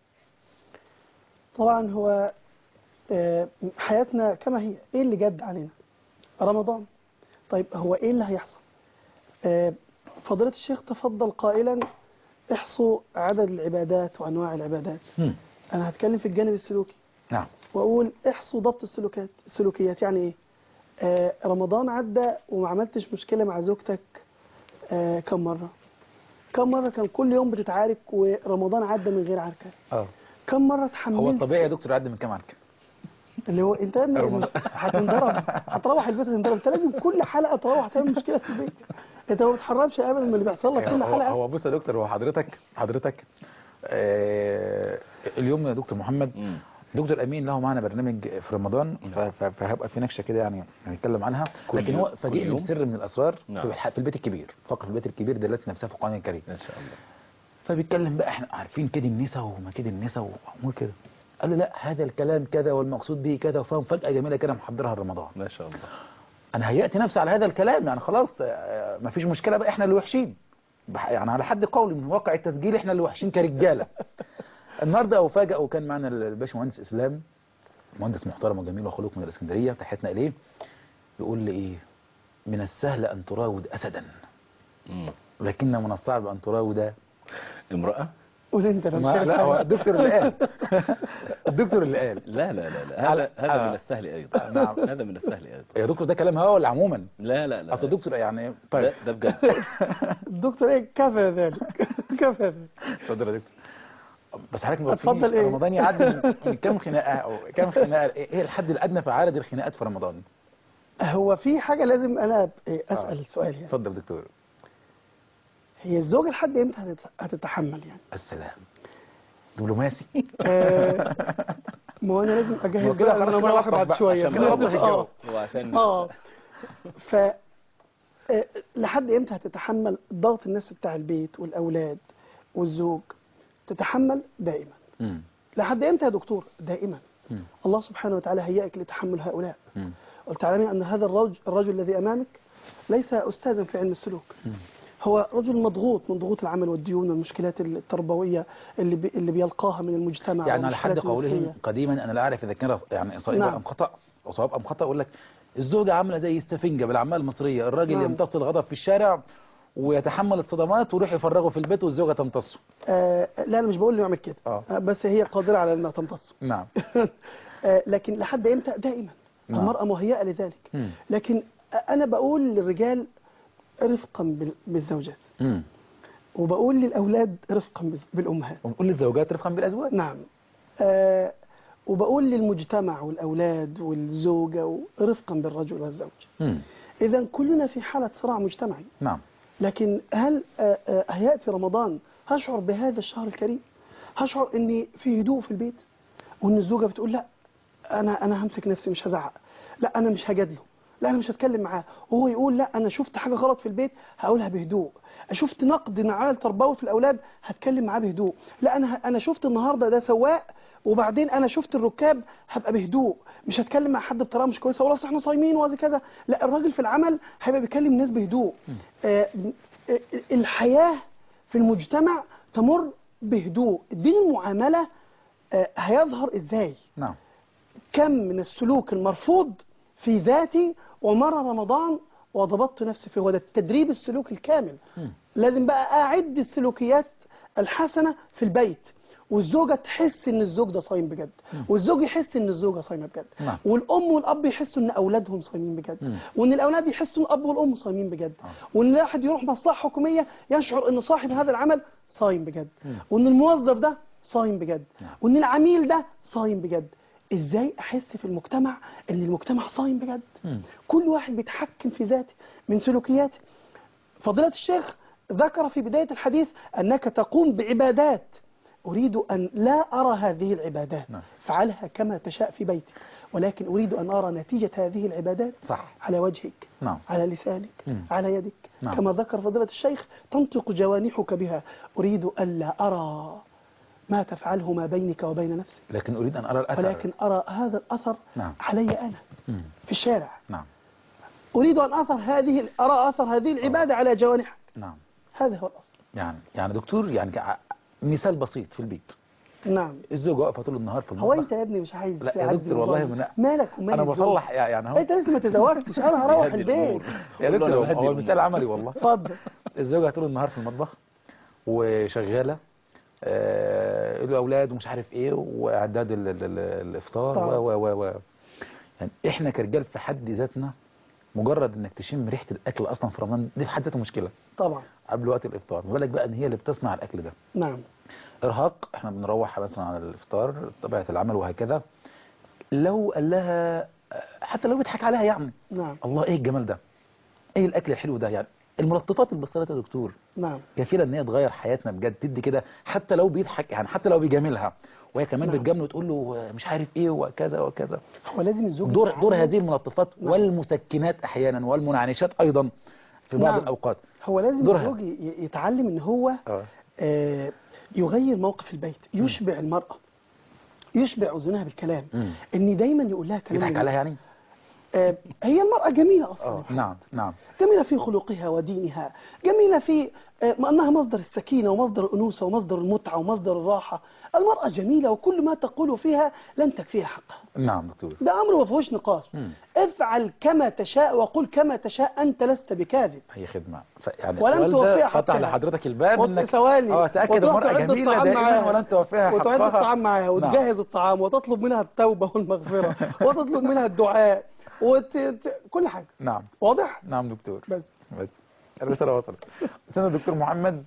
طبعا هو آه، حياتنا كما هي، ايه اللي جد علينا؟ رمضان. طيب هو ايه اللي هيحصل؟ آه، فضيلة الشيخ تفضل قائلا احصوا عدد العبادات وانواع العبادات. مم. انا هتكلم في الجانب السلوكي نعم. واقول احصوا ضبط السلوكات السلوكيات. يعني ايه؟ آه، رمضان عدى وما عملتش مشكلة مع زوجتك آه، كم مرة؟ كم مرة كان كل يوم بتتعارك ورمضان عدى من غير عركة؟ اه كم مرة هو تحملت؟ الطبيعي يا دكتور يعدي من كام عركة؟ اللي هو انت يا ابني رمضان. هتنضرب، هتروح البيت هتنضرب. انت لازم كل حلقه تروح تعمل مشكله في البيت. انت ما بتحرمش ابدا من اللي بيحصل لك كل هو, حلقه. هو بص يا دكتور، هو حضرتك حضرتك آه اليوم يا دكتور محمد مم. دكتور امين له معنا برنامج في رمضان، ف- ف- فهيبقى في نكشه كده يعني هنتكلم عنها، كل لكن يوم- هو كل فاجئني يوم؟ بسر من الاسرار نعم. في الح- في البيت الكبير، فقط في البيت الكبير دلالة نفسها في القران الكريم. ما شاء الله. فبيتكلم بقى احنا عارفين كده النساء وما كده النساء وامور كده، قال له لا هذا الكلام كذا والمقصود به كذا، وفاهم فجاه جميله كده محضرها رمضان. ما شاء الله. انا هيأت نفسي على هذا الكلام يعني خلاص آه، مفيش مشكله بقى احنا اللي وحشين، بح- يعني على حد قولي من واقع التسجيل احنا اللي وحشين كرجاله. النهارده افاجئ وكان معنا الباشمهندس اسلام، مهندس محترم وجميل وخلوق من الاسكندريه، تحياتنا اليه، يقول لي ايه؟ من السهل ان تراود اسدا مم. لكن من الصعب ان تراود امرأة؟ قول انت انا مش ما عارف لا هو حاجة. الدكتور اللي قال الدكتور اللي قال لا لا لا, لا. هذا على- هذا آه. من السهل أيضا. نعم. هذا من السهل أيضا. يا دكتور ده كلام هو ولا عموما؟ لا لا لا. اصل دكتور يعني طيب ده, ده بجد. الدكتور ايه كفى ذلك كفى ذلك. اتفضل يا دكتور. بس حضرتك ما اتفضل قلتليش إيه؟ رمضان يعدي من- من كام خناقه او كام خناقه، ايه الحد الادنى في عدد الخناقات في رمضان؟ هو في حاجه لازم انا إيه اسال آه. سؤال يعني، اتفضل دكتور. هي الزوجه لحد امتى هتت- هتتحمل يعني؟ السلام دبلوماسي. آه، ما هو انا لازم هو اجهز كده بقى خلاص انا كده بروح وضح بعد بقى، شويه عشان كده نوضح لازم- الجو. اه هو عشان اه ف آه، لحد امتى هتتحمل ضغط النفس بتاع البيت والاولاد والزوج؟ تتحمل دائما. مم. لحد امتى يا دكتور؟ دائما. مم. الله سبحانه وتعالى هيئك لتحمل هؤلاء. مم. ولتعلمين أن هذا الرجل, الرجل الذي أمامك ليس أستاذا في علم السلوك، مم. هو رجل مضغوط من ضغوط العمل والديون والمشكلات التربوية اللي بي اللي بيلقاها من المجتمع. يعني على حد والمشكلات قولهم النفسية. قديما انا لا اعرف اذا كان يعني صائب نعم. ام خطا او صواب ام خطا، يقول لك الزوجه عامله زي السفنجه بالاعمال المصريه، الراجل نعم. يمتص الغضب في الشارع ويتحمل الصدمات ويروح يفرغه في البيت والزوجه تمتصه. آه لا أنا مش بقول له يعمل كده، آه. آه بس هي قادرة على أنها تمتص. نعم. آه لكن لحد إمتى؟ دائما نعم. المرأة مهيئة لذلك. مم. لكن أنا بقول للرجال رفقا بال- بالزوجات، امم وبقول للأولاد رفقا بال- بالأمهات. ونقول للزوجات رفقا بالازواج. نعم. آه وبقول للمجتمع والأولاد والزوجة رفقا بالرجل والزوج. امم إذا كلنا في حالة صراع مجتمعي. نعم. لكن هل آه، آه، هيأتي رمضان هشعر بهذا الشهر الكريم؟ هشعر إني في هدوء في البيت، وإن الزوجة بتقول لا أنا أنا همسك نفسي مش هزعق، لا أنا مش هجادله، لا أنا مش هتكلم معاه، وهو يقول لا أنا شفت حاجة غلط في البيت هقولها بهدوء، شفت نقد نعال تربوي في الأولاد هتكلم معاه بهدوء، لا أنا أنا شفت النهاردة ده سواق وبعدين أنا شفت الركاب هبقى بهدوء، مش هتكلم مع حد بطريقة مش كويسة ولا احنا صايمين وهذا كذا، لا الراجل في العمل هيبقى بيكلم الناس بهدوء. آه، آه، الحياة في المجتمع تمر بهدوء. دين المعاملة آه، هيظهر إزاي؟ نعم. كم من السلوك المرفوض في ذاتي ومر رمضان وضبطت نفسي فيه، وده التدريب السلوك الكامل. مم. لازم بقى أعد السلوكيات الحسنة في البيت، والزوجة تحس إن الزوج ده صايم بجد، والزوج يحس إن الزوجة صايمة بجد، نعم. والأم والأب يحسوا إن أولادهم صايمين بجد، مم. وإن الأولاد يحسوا إن الأب والأم صايمين بجد، آه. وإن الواحد يروح مصلحة حكومية يشعر إن صاحب هذا العمل صايم بجد، مم. وإن الموظف ده صايم بجد، نعم. وإن العميل ده صايم بجد. إزاي أحس في المجتمع إن المجتمع صايم بجد؟ مم. كل واحد بيتحكم في ذاته من سلوكياته. فضيلة الشيخ ذكر في بداية الحديث أنك تقوم بعبادات، أريد أن لا أرى هذه العبادات، نعم. فعلها كما تشاء في بيتك، ولكن أريد أن أرى نتيجة هذه العبادات صح. على وجهك، نعم. على لسانك، مم. على يدك، نعم. كما ذكر فضيلة الشيخ تنطق جوانحك بها. أريد ألا أرى ما تفعله ما بينك وبين نفسك، لكن اريد ان ارى الاثر. ولكن أرى هذا الأثر نعم. علي أنا مم. في الشارع. نعم. أريد أن أثر هذه أرى أثر هذه العبادة على جوانحك. نعم. هذا هو الأصل. يعني يعني دكتور يعني كع- مثال بسيط في البيت، نعم. الزوجه واقفه طول النهار في هو المطبخ. أنت يا ابني مش عايز لا يا تعدي دكتور والله الموضوع من ده؟ مالك ومال انا الزوج؟ بصلح يعني اهو. أنت لسه ما تزوجتش، أنا هروح بيهدي البيت. الأمور. يا قول له دكتور أنا بهدي هو مثال الأمور. عملي والله. اتفضل. الزوجه طول النهار في المطبخ وشغاله، آه، الاولاد ومش عارف ايه واعداد ال- ال- ال- الافطار طبعا. و و و و يعني احنا كرجال في حد ذاتنا مجرد انك تشم ريحه الاكل اصلا في رمضان دي في حد ذاتها مشكله طبعا. قبل وقت الافطار، ما بالك بقى ان هي اللي بتصنع الاكل ده. نعم. ارهاق، احنا بنروح مثلا على الافطار طبيعه العمل وهكذا، لو قال لها حتى لو بيضحك عليها يعني نعم. الله ايه الجمال ده، ايه الاكل الحلو ده، يعني الملطفات البسيطه يا دكتور نعم. كفيله ان هي تغير حياتنا بجد، تدي كده حتى لو بيضحك يعني حتى لو بيجاملها وهي كمان نعم. بتجامله وتقول له مش عارف ايه وكذا وكذا. هو لازم الزوج دور يتعلم- دور هذه الملطفات نعم. والمسكنات احيانا والمنعنشات ايضا في بعض نعم. الاوقات. هو لازم دورها. الزوج ي- يتعلم ان هو اه آه يغير موقف البيت، يشبع المرأة، يشبع أذنها بالكلام، مم. ان دايما يقول لها كلام يضحك جميل. عليها يعني. آه هي المرأة جميلة أصلا، اه نعم نعم. جميلة في خلقها ودينها، جميلة في آه، أنها مصدر السكينة ومصدر الأنوثة ومصدر المتعة ومصدر الراحة. المرأة جميلة وكل ما تقول فيها لن تكفيها حقها، نعم دكتور. ده أمر ما فيهوش نقاش. مم. افعل كما تشاء وقل كما تشاء، أنت لست بكاذب. هي خدمه ف- يعني ولن السؤال توفيها ده فتح حقها. لحضرتك الباب وت- انك ثواني اه تاكد وتروح المراه تعد جميله الطعام دائما معاها. ولن توفيها حقها. وتعد الطعام معاها وتجهز الطعام وتطلب منها التوبة والمغفرة وتطلب منها الدعاء وت... ت... كل حاجة. نعم واضح؟ نعم دكتور. بس بس الرسالة وصلت. سيدنا الدكتور محمد،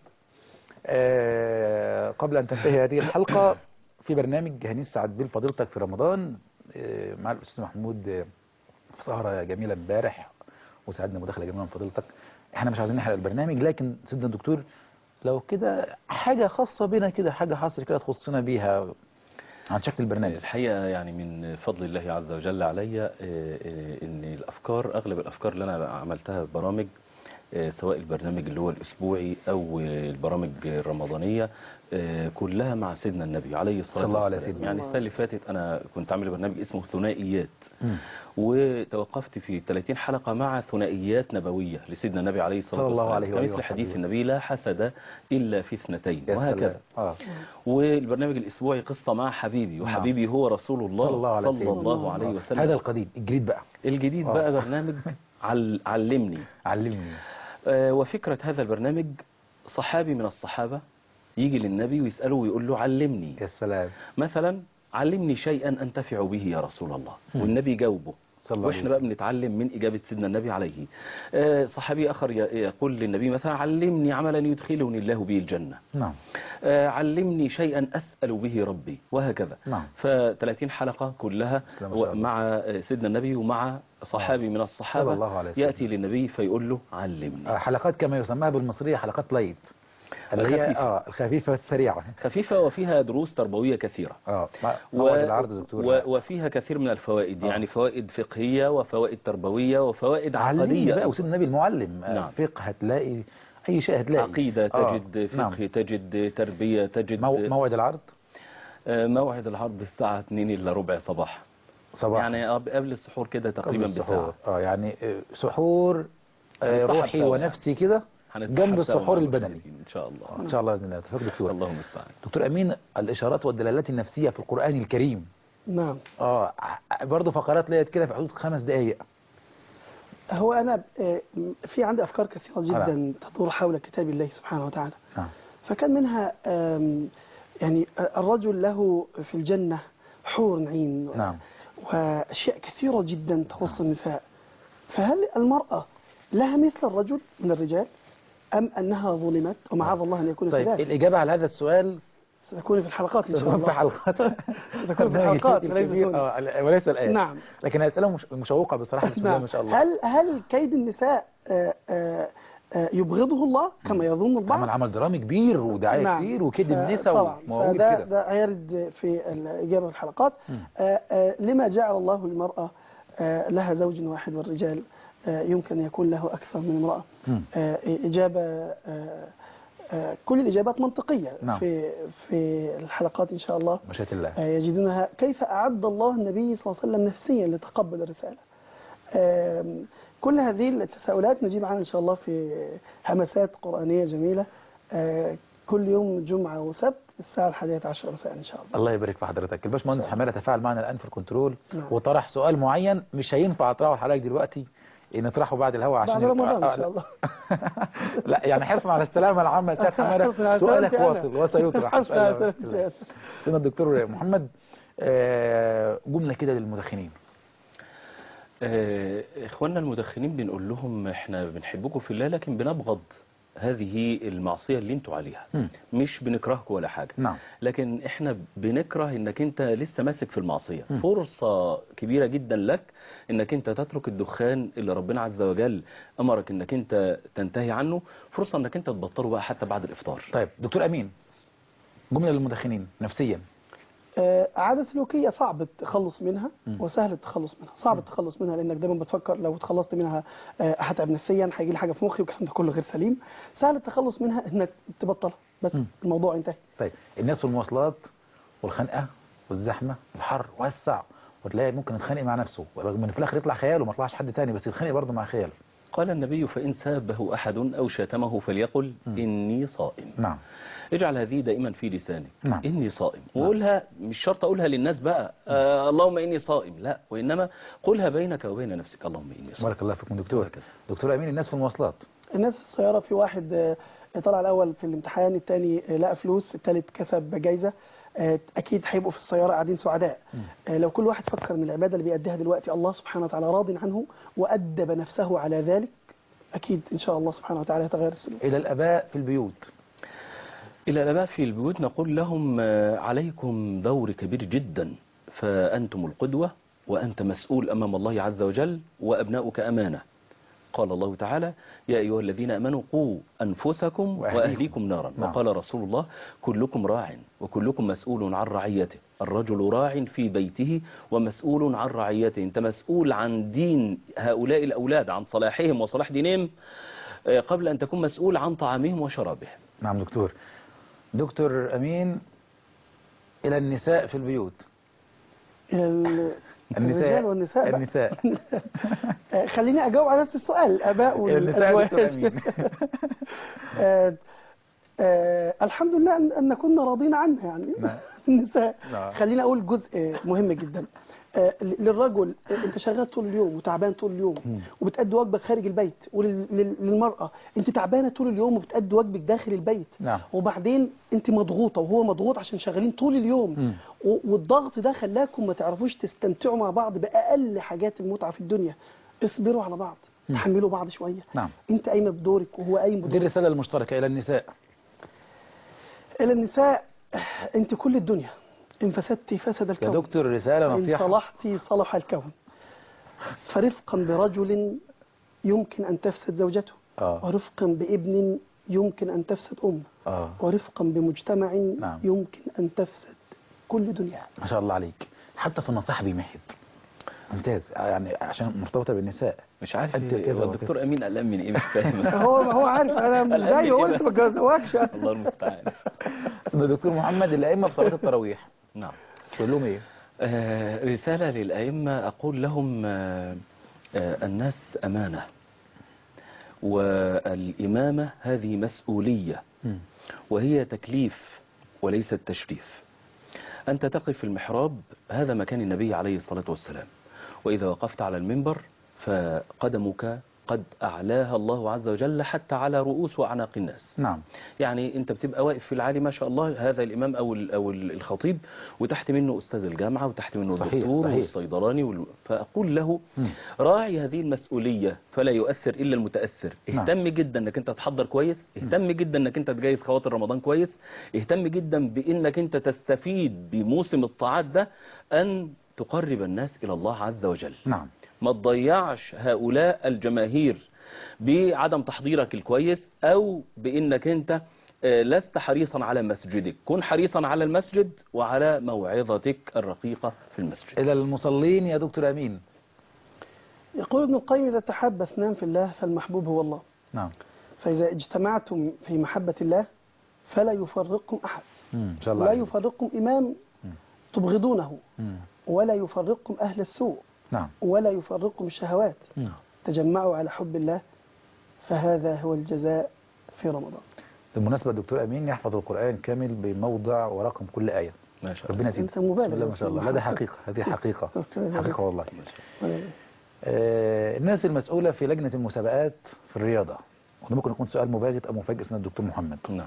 آه قبل أن تنتهي هذه الحلقة في برنامج هنسعد بيه فضيلتك في رمضان آه مع الأستاذ محمود آه في سهرة جميلة امبارح وسعدنا مداخلة جميلة من فضيلتك. احنا مش عايزين نحرق البرنامج، لكن سيدنا الدكتور لو كده حاجة خاصة بنا كده، حاجة حصر كده تخصنا بيها عن شكل البرنامج. الحقيقة يعني من فضل الله عز وجل علي آه، آه، ان الافكار اغلب الافكار اللي انا عملتها في برامج آه، سواء البرنامج اللي هو الأسبوعي أو آه، البرامج الرمضانية، آه، كلها مع سيدنا النبي عليه الصلاة صلى الله عليه والسلام. وسلم. يعني السنة اللي فاتت أنا كنت عامل برنامج اسمه ثنائيات، مم. وتوقفت في ثلاثين حلقة مع ثنائيات نبوية لسيدنا النبي عليه الصلاة صلى الله والسلام، عليه وآله كمثل وصحبه حديث وسلم. النبي لا حسد إلا في اثنتين، يا وهكذا. سلام. اه والبرنامج الأسبوعي قصة مع حبيبي، وحبيبي هو رسول الله صلى الله عليه صلى وسلم. الله عليه وسلم. هذا القديم. الجديد بقى الجديد آه. بقى برنامج عل... علمني. علمني. آه، وفكرة هذا البرنامج صحابي من الصحابة يجي للنبي ويسأله ويقول له علمني، يا سلام. مثلا علمني شيئا أنتفع به يا رسول الله، والنبي يجاوبه، صلى الله عليه واحنا بقى وسلم. بنتعلم من إجابة سيدنا النبي عليه. آه، صحابي آخر ي- يقول للنبي مثلا علمني عملا يدخلني الله به الجنة، نعم آه، علمني شيئا أسأل به ربي، وهكذا. نعم. فثلاثين حلقة كلها بسم الله ما شاء الله. مع آه، سيدنا النبي ومع صحابي من صلى الصحابة الله عليه وسلم. يأتي للنبي فيقول له علمني. آه، حلقات كما يسمىها بالمصرية حلقات لايت، اللي هي الخفيفة. اه الخفيفة والسريعة. خفيفة وفيها دروس تربوية كثيرة، اه مع- و... موعد العرض دكتور. و... وفيها كثير من الفوائد، آه. يعني فوائد فقهية وفوائد تربوية وفوائد علمني عقدية بقى أيضا. وسيدنا النبي المعلم. آه، نعم. فقه هتلاقي، اي شيء هتلاقي. عقيدة آه، تجد، فقه نعم. تجد، تربية تجد. مو... موعد العرض آه، موعد العرض الساعة اتنين إلا ربع صباح، صباحا يعني قبل قبل السحور كده تقريبا قبل السحور. بساعة. اه يعني آه، سحور آه، هنتسحر روحي سوا ونفسي كده هنتسحر جنب سوا السحور مع البدني. المشاهدين إن شاء الله. ان شاء الله باذن الله. تفضل دكتور. اللهم المستعان. دكتور امين، الاشارات والدلالات النفسيه في القران الكريم، نعم. اه ع- برضه فقرات ليت كده في حدود خمس دقائق. هو أنا آه، في عندي أفكار كثيرة جدا نعم. تدور حول كتاب الله سبحانه وتعالى. نعم. فكان منها آم، يعني الرجل له في الجنة حور عين نعم. وأشياء كثيرة جدا تخص النساء. فهل المرأة لها مثل الرجل من الرجال أم أنها ظلمت ومعاذ الله أن يكون طيب كذلك؟ الإجابة على هذا السؤال ستكون في الحلقات إن شاء ستكون الله. في حلقات ستكون في الحلقات وليس الكبير، هنا. آه، وليس الآن. نعم. لكن أسئلة مش- مشوقة بصراحة. بسم الله نعم. ما شاء الله. هل هل كيد النساء آه، آه، آه، يبغضه الله كما يظن البعض؟ عمل عمل درامي كبير ودعاية نعم. كتير وكده ف- النساء طبعا ومواويل فده كده. ده هيرد في الإجابة والحلقات. مم. آه، آه، لما جعل الله المرأة آه، لها زوج واحد والرجال آه، يمكن أن يكون له أكثر من امرأة؟ مم. آه، إجابة آه، آه، كل الإجابات منطقية. نعم. في في الحلقات إن شاء الله مشيئة الله. آه، يجدونها كيف أعد الله النبي صلى الله عليه وسلم نفسيا لتقبل الرسالة. آم، كل هذه التساؤلات نجيب عنها إن شاء الله في همسات قرآنية جميلة آه، كل يوم جمعة وسبت الساعة الحادية عشر مساء إن شاء الله. الله يبارك في حضرتك. الباشمهندس حماده تفاعل معنا الآن في الكنترول نعم. وطرح سؤال معين مش هينفع أطرحه لحضرتك دلوقتي، نطرحه بعد الهوا عشان بعد يبقى- رمضان آه، إن شاء الله. لا يعني حرصا على السلامة العامة سيد حماده. حرصاً على سؤالك سلامتي أنا. واصل وسيطرح إن حرصاً شاء على الله. سلامتي أنا. سيدنا الدكتور محمد، آه، جملة كده للمدخنين. آه، إخواننا المدخنين بنقول لهم إحنا بنحبكم في الله، لكن بنبغض هذه المعصية اللي انتوا عليها. مم. مش بنكرهكم ولا حاجة، نعم. لكن احنا بنكره انك انت لسه ماسك في المعصية. مم. فرصة كبيرة جدا لك انك انت تترك الدخان اللي ربنا عز وجل امرك انك انت تنتهي عنه، فرصة انك انت تبطله بقى حتى بعد الافطار. طيب دكتور أمين، جملة للمدخنين نفسيا. آه، عادة سلوكية صعب التخلص منها مم. وسهل التخلص منها. صعب التخلص منها لأنك دايما بتفكر لو تخلصت منها آه، هتعب نفسيا، هيجي لي حاجة في مخي والكلام ده كله غير سليم. سهل التخلص منها إنك تبطلها بس. مم. الموضوع انتهى. طيب الناس في المواصلات والخنقة والزحمة الحر وسع، وتلاقي ممكن يتخانق مع نفسه رغم ان في الاخر يطلع خياله وما يطلعش حد تاني بس يتخانق برضه مع خياله. قال النبي فإن سابه أحد أو شاتمه فليقل مم. إني صائم. نعم. اجعل هذه دائما في لسانك. نعم. إني صائم. نعم. وقولها مش شرط أقولها للناس بقى آه اللهم إني صائم، لا، وإنما قولها بينك وبين نفسك اللهم إني صائم. بارك الله فيكم دكتور. بارك الله. دكتور أمين، الناس في المواصلات. الناس في السيارة، في واحد آه، طلع الأول في الامتحان، الثاني لقى فلوس، الثالث كسب جايزة. آه، أكيد هيبقوا في السيارة قاعدين سعداء. آه، لو كل واحد فكر إن العبادة اللي بيأديها دلوقتي الله سبحانه وتعالى راض عنه وأدب نفسه على ذلك، أكيد إن شاء الله سبحانه وتعالى يتغير السلوك. إلى الآباء في البيوت. إلى الآباء في البيوت نقول لهم آه، عليكم دور كبير جدا، فأنتم القدوة وأنت مسؤول أمام الله عز وجل وأبناؤك أمانة. قال الله تعالى يا أيها الذين أمنوا قوا أنفسكم وأهليكم. وأهليكم نارا. نعم. وقال رسول الله كلكم راع وكلكم مسؤول عن رعيته، الرجل راع في بيته ومسؤول عن رعيته. أنت مسؤول عن دين هؤلاء الأولاد، عن صلاحهم وصلاح دينهم، آه، قبل أن تكون مسؤول عن طعامهم وشرابهم. نعم دكتور. دكتور أمين، إلى النساء في البيوت. إلى ال- النساء الرجال والنساء بقى. النساء آه، خليني أجاوب على نفس السؤال، الآباء إلى النساء يا دكتور والأزواج. أمين. آه، آه، الحمد لله أن أن كنا راضين عنها يعني. نعم. النساء. نعم. خليني أقول جزء مهم جدا. آه، للرجل، آه، أنت شغال طول اليوم وتعبان طول اليوم وبتأدي واجبك خارج البيت، وللمرأة أنت تعبانة طول اليوم وبتأدي واجبك داخل البيت. نعم. وبعدين أنت مضغوطة وهو مضغوط عشان شغالين طول اليوم، و- والضغط ده خلاكم ما تعرفوش تستمتعوا مع بعض بأقل حاجات المتعة في الدنيا. اصبروا على بعض، تحملوا بعض شوية. نعم. أنت قايمة بدورك وهو قايم دي بدورك. الرسالة المشتركة إلى النساء. إلى النساء، أنت كل الدنيا، إن فسدت فسد يا الكون، دكتور رسالة إن نصيحة. صلحت صلح الكون. فرفقا برجل يمكن أن تفسد زوجته، آه. ورفقا بابن يمكن أن تفسد أمه، آه. ورفقا بمجتمع نعم. يمكن أن تفسد كل دنيا. ما شاء الله عليك، حتى في النصيحة بيمهد. ممتاز، يعني عشان مرتبطة بالنساء. مش عارف أنت إيه، كذا هو الدكتور أمين قلقان من إيه مش فاهم. هو هو عارف أنا مش قلقان زيه، من هو إيه لسه ما بقى؟ اتجوزش. الله المستعان. اسمه دكتور محمد، الأئمة في صلاة التراويح نعم. تقول لهم إيه؟ آه، رسالة للأئمة أقول لهم آه، آه، الناس أمانة، والإمامة هذه مسؤولية، مم. وهي تكليف وليست تشريف. أنت تقف في المحراب، هذا مكان النبي عليه الصلاة والسلام، وإذا وقفت على المنبر فقدمك قد أعلاها الله عز وجل حتى على رؤوس وأعناق الناس. نعم. يعني أنت بتبقى واقف في العالي ما شاء الله، هذا الإمام أو ال- أو ال- الخطيب، وتحت منه أستاذ الجامعة، وتحت منه صحيح، الدكتور صحيح. والصيدلاني وال... فأقول له مم. راعي هذه المسؤولية فلا يؤثر إلا المتأثر. نعم. اهتم جدا أنك أنت تحضر كويس، اهتم جدا أنك أنت تجهز خواطر رمضان كويس، اهتم جدا بأنك أنت تستفيد بموسم الطاعات ده أن تقرب الناس إلى الله عز وجل. نعم. ما تضيعش هؤلاء الجماهير بعدم تحضيرك الكويس، أو بأنك أنت آه، لست حريصا على مسجدك. كن حريصا على المسجد وعلى موعظتك الرقيقة في المسجد. إلى المصلين يا دكتور أمين. يقول ابن القيم: إذا تحب اثنان في الله فالمحبوب هو الله. نعم. فإذا اجتمعتم في محبة الله فلا يفرقكم أحد. مم. إن شاء الله لا عليك. يفرقكم إمام تبغضونه، مم. ولا يفرقكم أهل السوء، نعم. ولا يفرقكم الشهوات. مم. تجمعوا على حب الله فهذا هو الجزاء في رمضان. بالمناسبة الدكتور أمين يحفظ القرآن كامل بموضع ورقم كل آية. ما شاء الله. ربنا يزيدك. أنت مبالغ بسم الله يا ما شاء الله. أستاذ لا ده محمد. حقيقة، هذه حقيقة. حقيقة والله. ولا- آه، الناس المسؤولة في لجنة المسابقات في الرياضة، وده ممكن يكون سؤال مباغت أو مفاجئ سنة الدكتور محمد. نعم.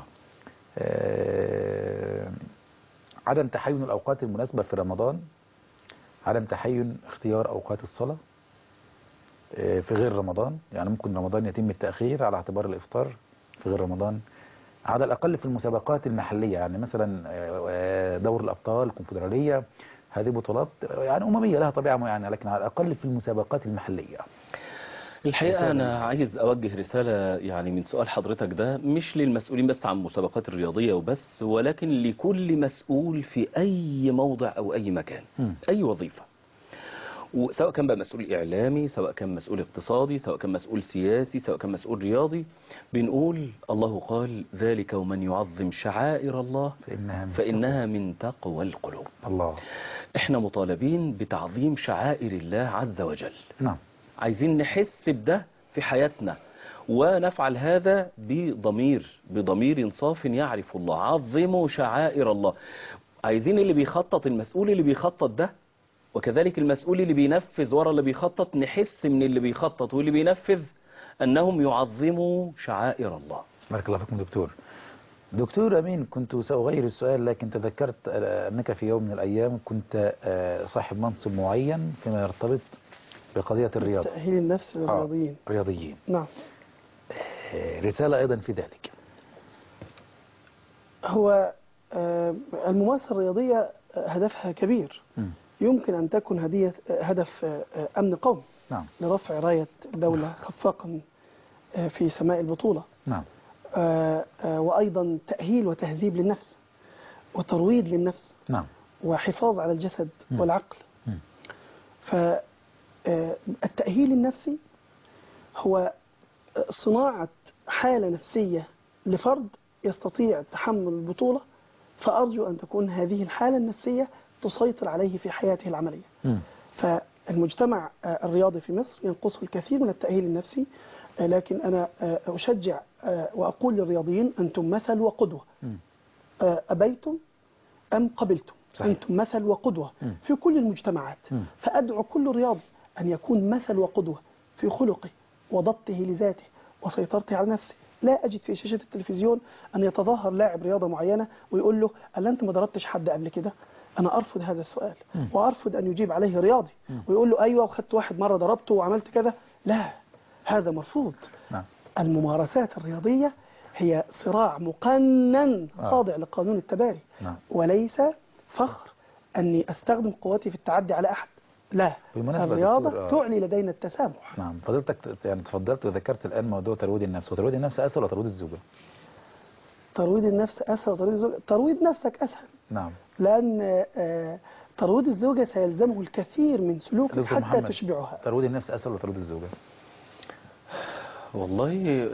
آه، عدم تحين الأوقات المناسبة في رمضان، عدم تحين اختيار أوقات الصلاة آه، في غير رمضان، يعني ممكن رمضان يتم التأخير على اعتبار الإفطار في غير رمضان، على الأقل في المسابقات المحلية، يعني مثلا آه، دور الأبطال، الكونفدرالية، هذه بطولات يعني أممية لها طبيعة معينة، لكن على الأقل في المسابقات المحلية. الحقيقة رسالة. أنا عايز أوجه رسالة يعني من سؤال حضرتك ده، مش للمسؤولين بس عن المسابقات الرياضية وبس، ولكن لكل مسؤول في أي موضع أو أي مكان، مم. أي وظيفة، وسواء كان بقى مسؤول إعلامي، سواء كان مسؤول اقتصادي، سواء كان مسؤول سياسي، سواء كان مسؤول رياضي. بنقول الله قال: ذلك ومن يعظم شعائر الله فإنها من فإنها من تقوى القلوب. الله. احنا مطالبين بتعظيم شعائر الله عز وجل. نعم. عايزين نحس بده في حياتنا، ونفعل هذا بضمير بضمير صاف يعرف الله. عظموا شعائر الله. عايزين اللي بيخطط، المسؤول اللي بيخطط ده، وكذلك المسؤول اللي بينفذ ورا اللي بيخطط، نحس من اللي بيخطط واللي بينفذ أنهم يعظموا شعائر الله. بارك الله فيكم دكتور. دكتور أمين، كنت سأغير السؤال، لكن تذكرت أنك في يوم من الأيام كنت صاحب منصب معين فيما يرتبط بقضية الرياضة، تأهيل النفس للرياضيين. آه. رياضيين. نعم. رسالة أيضا في ذلك. هو آه، الممارسة الرياضية آه، هدفها كبير. م. يمكن أن تكون هدية آه، هدف آه، أمن قومي، نعم. لرفع راية دولة خفاقا آه، في سماء البطولة. نعم. آه، آه، وأيضا تأهيل وتهذيب للنفس وترويض للنفس نعم. وحفاظ على الجسد م. والعقل. م. فالتأهيل النفسي هو صناعة حالة نفسية لفرد يستطيع تحمل البطولة، فأرجو أن تكون هذه الحالة النفسية تسيطر عليه في حياته العملية. م. فالمجتمع الرياضي في مصر ينقصه الكثير من التأهيل النفسي، لكن أنا أشجع وأقول للرياضيين أنتم مثل وقدوة، أبيتم أم قبلتم، صحيح. أنتم مثل وقدوة م. في كل المجتمعات. م. فأدعو كل رياضي أن يكون مثل وقدوة في خلقه وضبطه لذاته وسيطرته على نفسه. لا أجد في شاشة التلفزيون أن يتظاهر لاعب رياضة معينة ويقول له ألا أنت ما ضربتش حد قبل كده؟ أنا أرفض هذا السؤال م. وأرفض أن يجيب عليه رياضي م. ويقول له أيوة وخدت واحد مرة ضربته وعملت كذا. لا، هذا مرفوض. نعم. الممارسات الرياضية هي صراع مقنن خاضع لقانون التباري. نعم. وليس فخر أني أستخدم قوتي في التعدي على أحد. لا، الرياضة تعلي لدينا التسامح. نعم. فضلتك يعني تفضلت وذكرت الآن موضوع ترويض النفس. وترويض النفس أسهل ولا ترويض الزوجة؟ ترويض النفس أسهل وترويض الزوجة؟ ترويض نفسك أسهل. نعم. لأن آه ترويض الزوجة سيلزمه الكثير من سلوكك حتى محمد. تشبعها. ترويض النفس أسهل ولا ترويض الزوجة؟ والله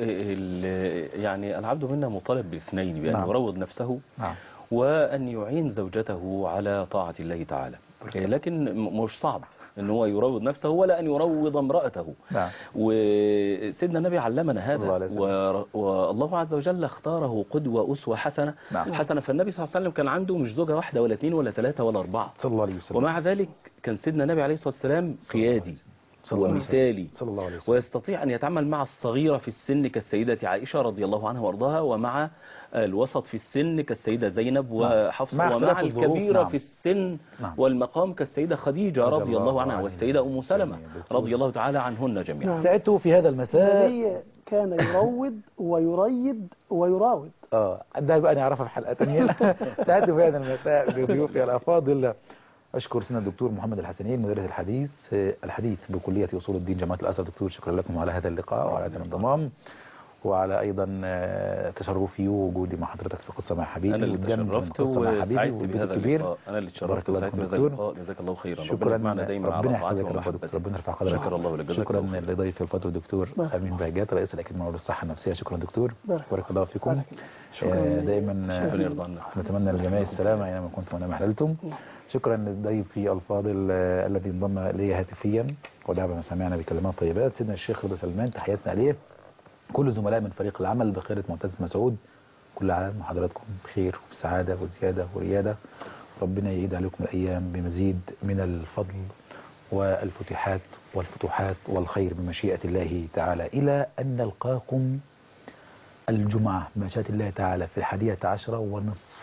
يعني العبد منا مطالب باثنين، بأن نعم. يروض نفسه نعم. وأن يعين زوجته على طاعة الله تعالى. لكن مش صعب ان هو يروض نفسه ولا ان يروض امرأته. نعم. وسيدنا النبي علمنا هذا، والله عز وجل اختاره قدوة أسوة حسنة. نعم. حسنة. فالنبي صلى الله عليه وسلم كان عنده مش زوجة واحدة ولا اثنين ولا ثلاثة ولا أربعة صلى الله عليه وسلم، ومع ذلك كان سيدنا النبي عليه الصلاة والسلام قيادي ومثالي صلى الله عليه وسلم، ويستطيع أن يتعامل مع الصغيرة في السن كالسيدة عائشة رضي الله عنها وارضاها، ومع الوسط في السن كالسيدة زينب وحفصة، ومع الكبيرة نعم. في السن نعم. والمقام كالسيدة خديجة رضي الله عنها، والسيدة أم سلمة رضي الله تعالى عنهن جميعا. نعم. سعدت في هذا المساء. النبي كان يروض ويريد ويراود. اه ده بقى نعرفها في حلقة ثانية. سعدت في هذا المساء بضيوفي الأفاضل. أشكر سيدنا الدكتور محمد الحسنين مدرس الحديث الحديث بكلية أصول الدين جامعة الأزهر. دكتور شكرا لكم على هذا اللقاء وعلى هذا الانضمام وعلى أيضا تشرفي ووجودي مع حضرتك في قصة مع حبيبي. أنا اللي تشرفت وسعدت بهذا اللقاء. أنا اللي تشرفت وسعدت بهذا اللقاء. جزاك الله خيرا. شكرا. معنا دايما ربنا على يحفظك، ربنا يرفع قدرك. شكرا الله لك. شكرا لضيفي الفاضل الدكتور أمين بهجات رئيس الأكاديمية للصحة النفسية. شكرا دكتور، بارك الله فيكم. دائما نتمنى للجميع السلامة أينما كنتم وأينما حللتم. شكرا لضيفي الفاضل الذي انضم الي هاتفيا ودعا مسامعنا بكلمات طيبات سيدنا الشيخ رضا سلمان. تحياتنا عليه. كل زملاء من فريق العمل بخيرة معتز مسعود، كل عام وحضراتكم بخير وبسعادة وزيادة وريادة. ربنا يعيد عليكم الأيام بمزيد من الفضل والفتوحات والفتوحات والخير بمشيئة الله تعالى، إلى أن نلقاكم الجمعة بمشيئة الله تعالى في الحادية عشرة ونصف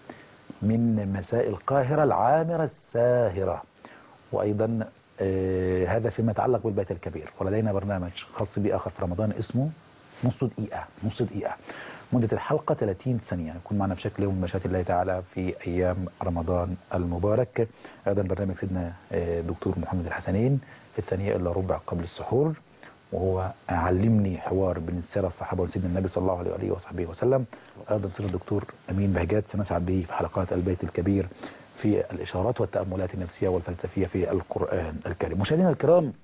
من مساء القاهرة العامرة الساهرة. وأيضا آه هذا فيما يتعلق بالبيت الكبير. ولدينا برنامج خاص بي آخر في رمضان اسمه نص دقيقة. نص دقيقة مدة الحلقة ثلاثين ثانية. يكون معنا بشكل يوم بمشيئة الله تعالى في أيام رمضان المبارك. أيضا برنامج سيدنا آه دكتور محمد الحسنين في الثانية إلا ربع قبل السحور، وهو علمني حوار بين السيرة الصحابة وسيدنا النبي صلى الله عليه وصحبه وسلم. أيضا سيدنا الدكتور أمين بهجات سنسعد به في حلقات البيت الكبير في الإشارات والتأملات النفسية والفلسفية في القرآن الكريم. مشاهدينا الكرام،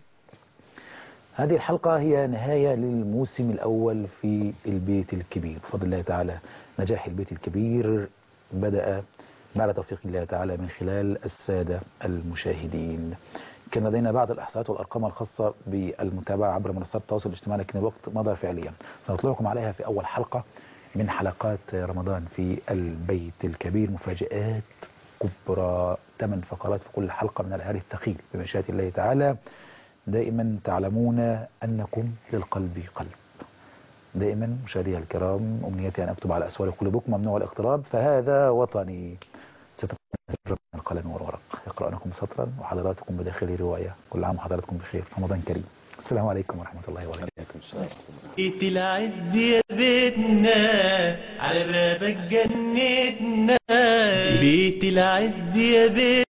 هذه الحلقة هي نهاية للموسم الأول في البيت الكبير بفضل الله تعالى. نجاح البيت الكبير بدأ بعد توفيق الله تعالى من خلال السادة المشاهدين. كان لدينا بعض الإحصاءات والأرقام الخاصة بالمتابعة عبر منصات التواصل الاجتماعي، لكن الوقت مضى فعليا. سنطلعكم عليها في أول حلقة من حلقات رمضان في البيت الكبير. مفاجآت كبرى، ثمان فقرات في كل حلقة من العيار الثقيل بمشيئة الله تعالى. دائما تعلمون أنكم للقلب قلب. دائما مشاهدي الكرام، أمنيتي أن أكتب على أسوار قلوبكم ممنوع الاقتراب، فهذا وطني. ستكون القلم والورق يقرأنكم سطرا وحضراتكم بداخل رواية. كل عام وحضراتكم بخير، رمضان كريم. السلام عليكم ورحمة الله وبركاته. بيت العز يا بيتنا على بابك جنتنا، بيت العز يا بيتنا.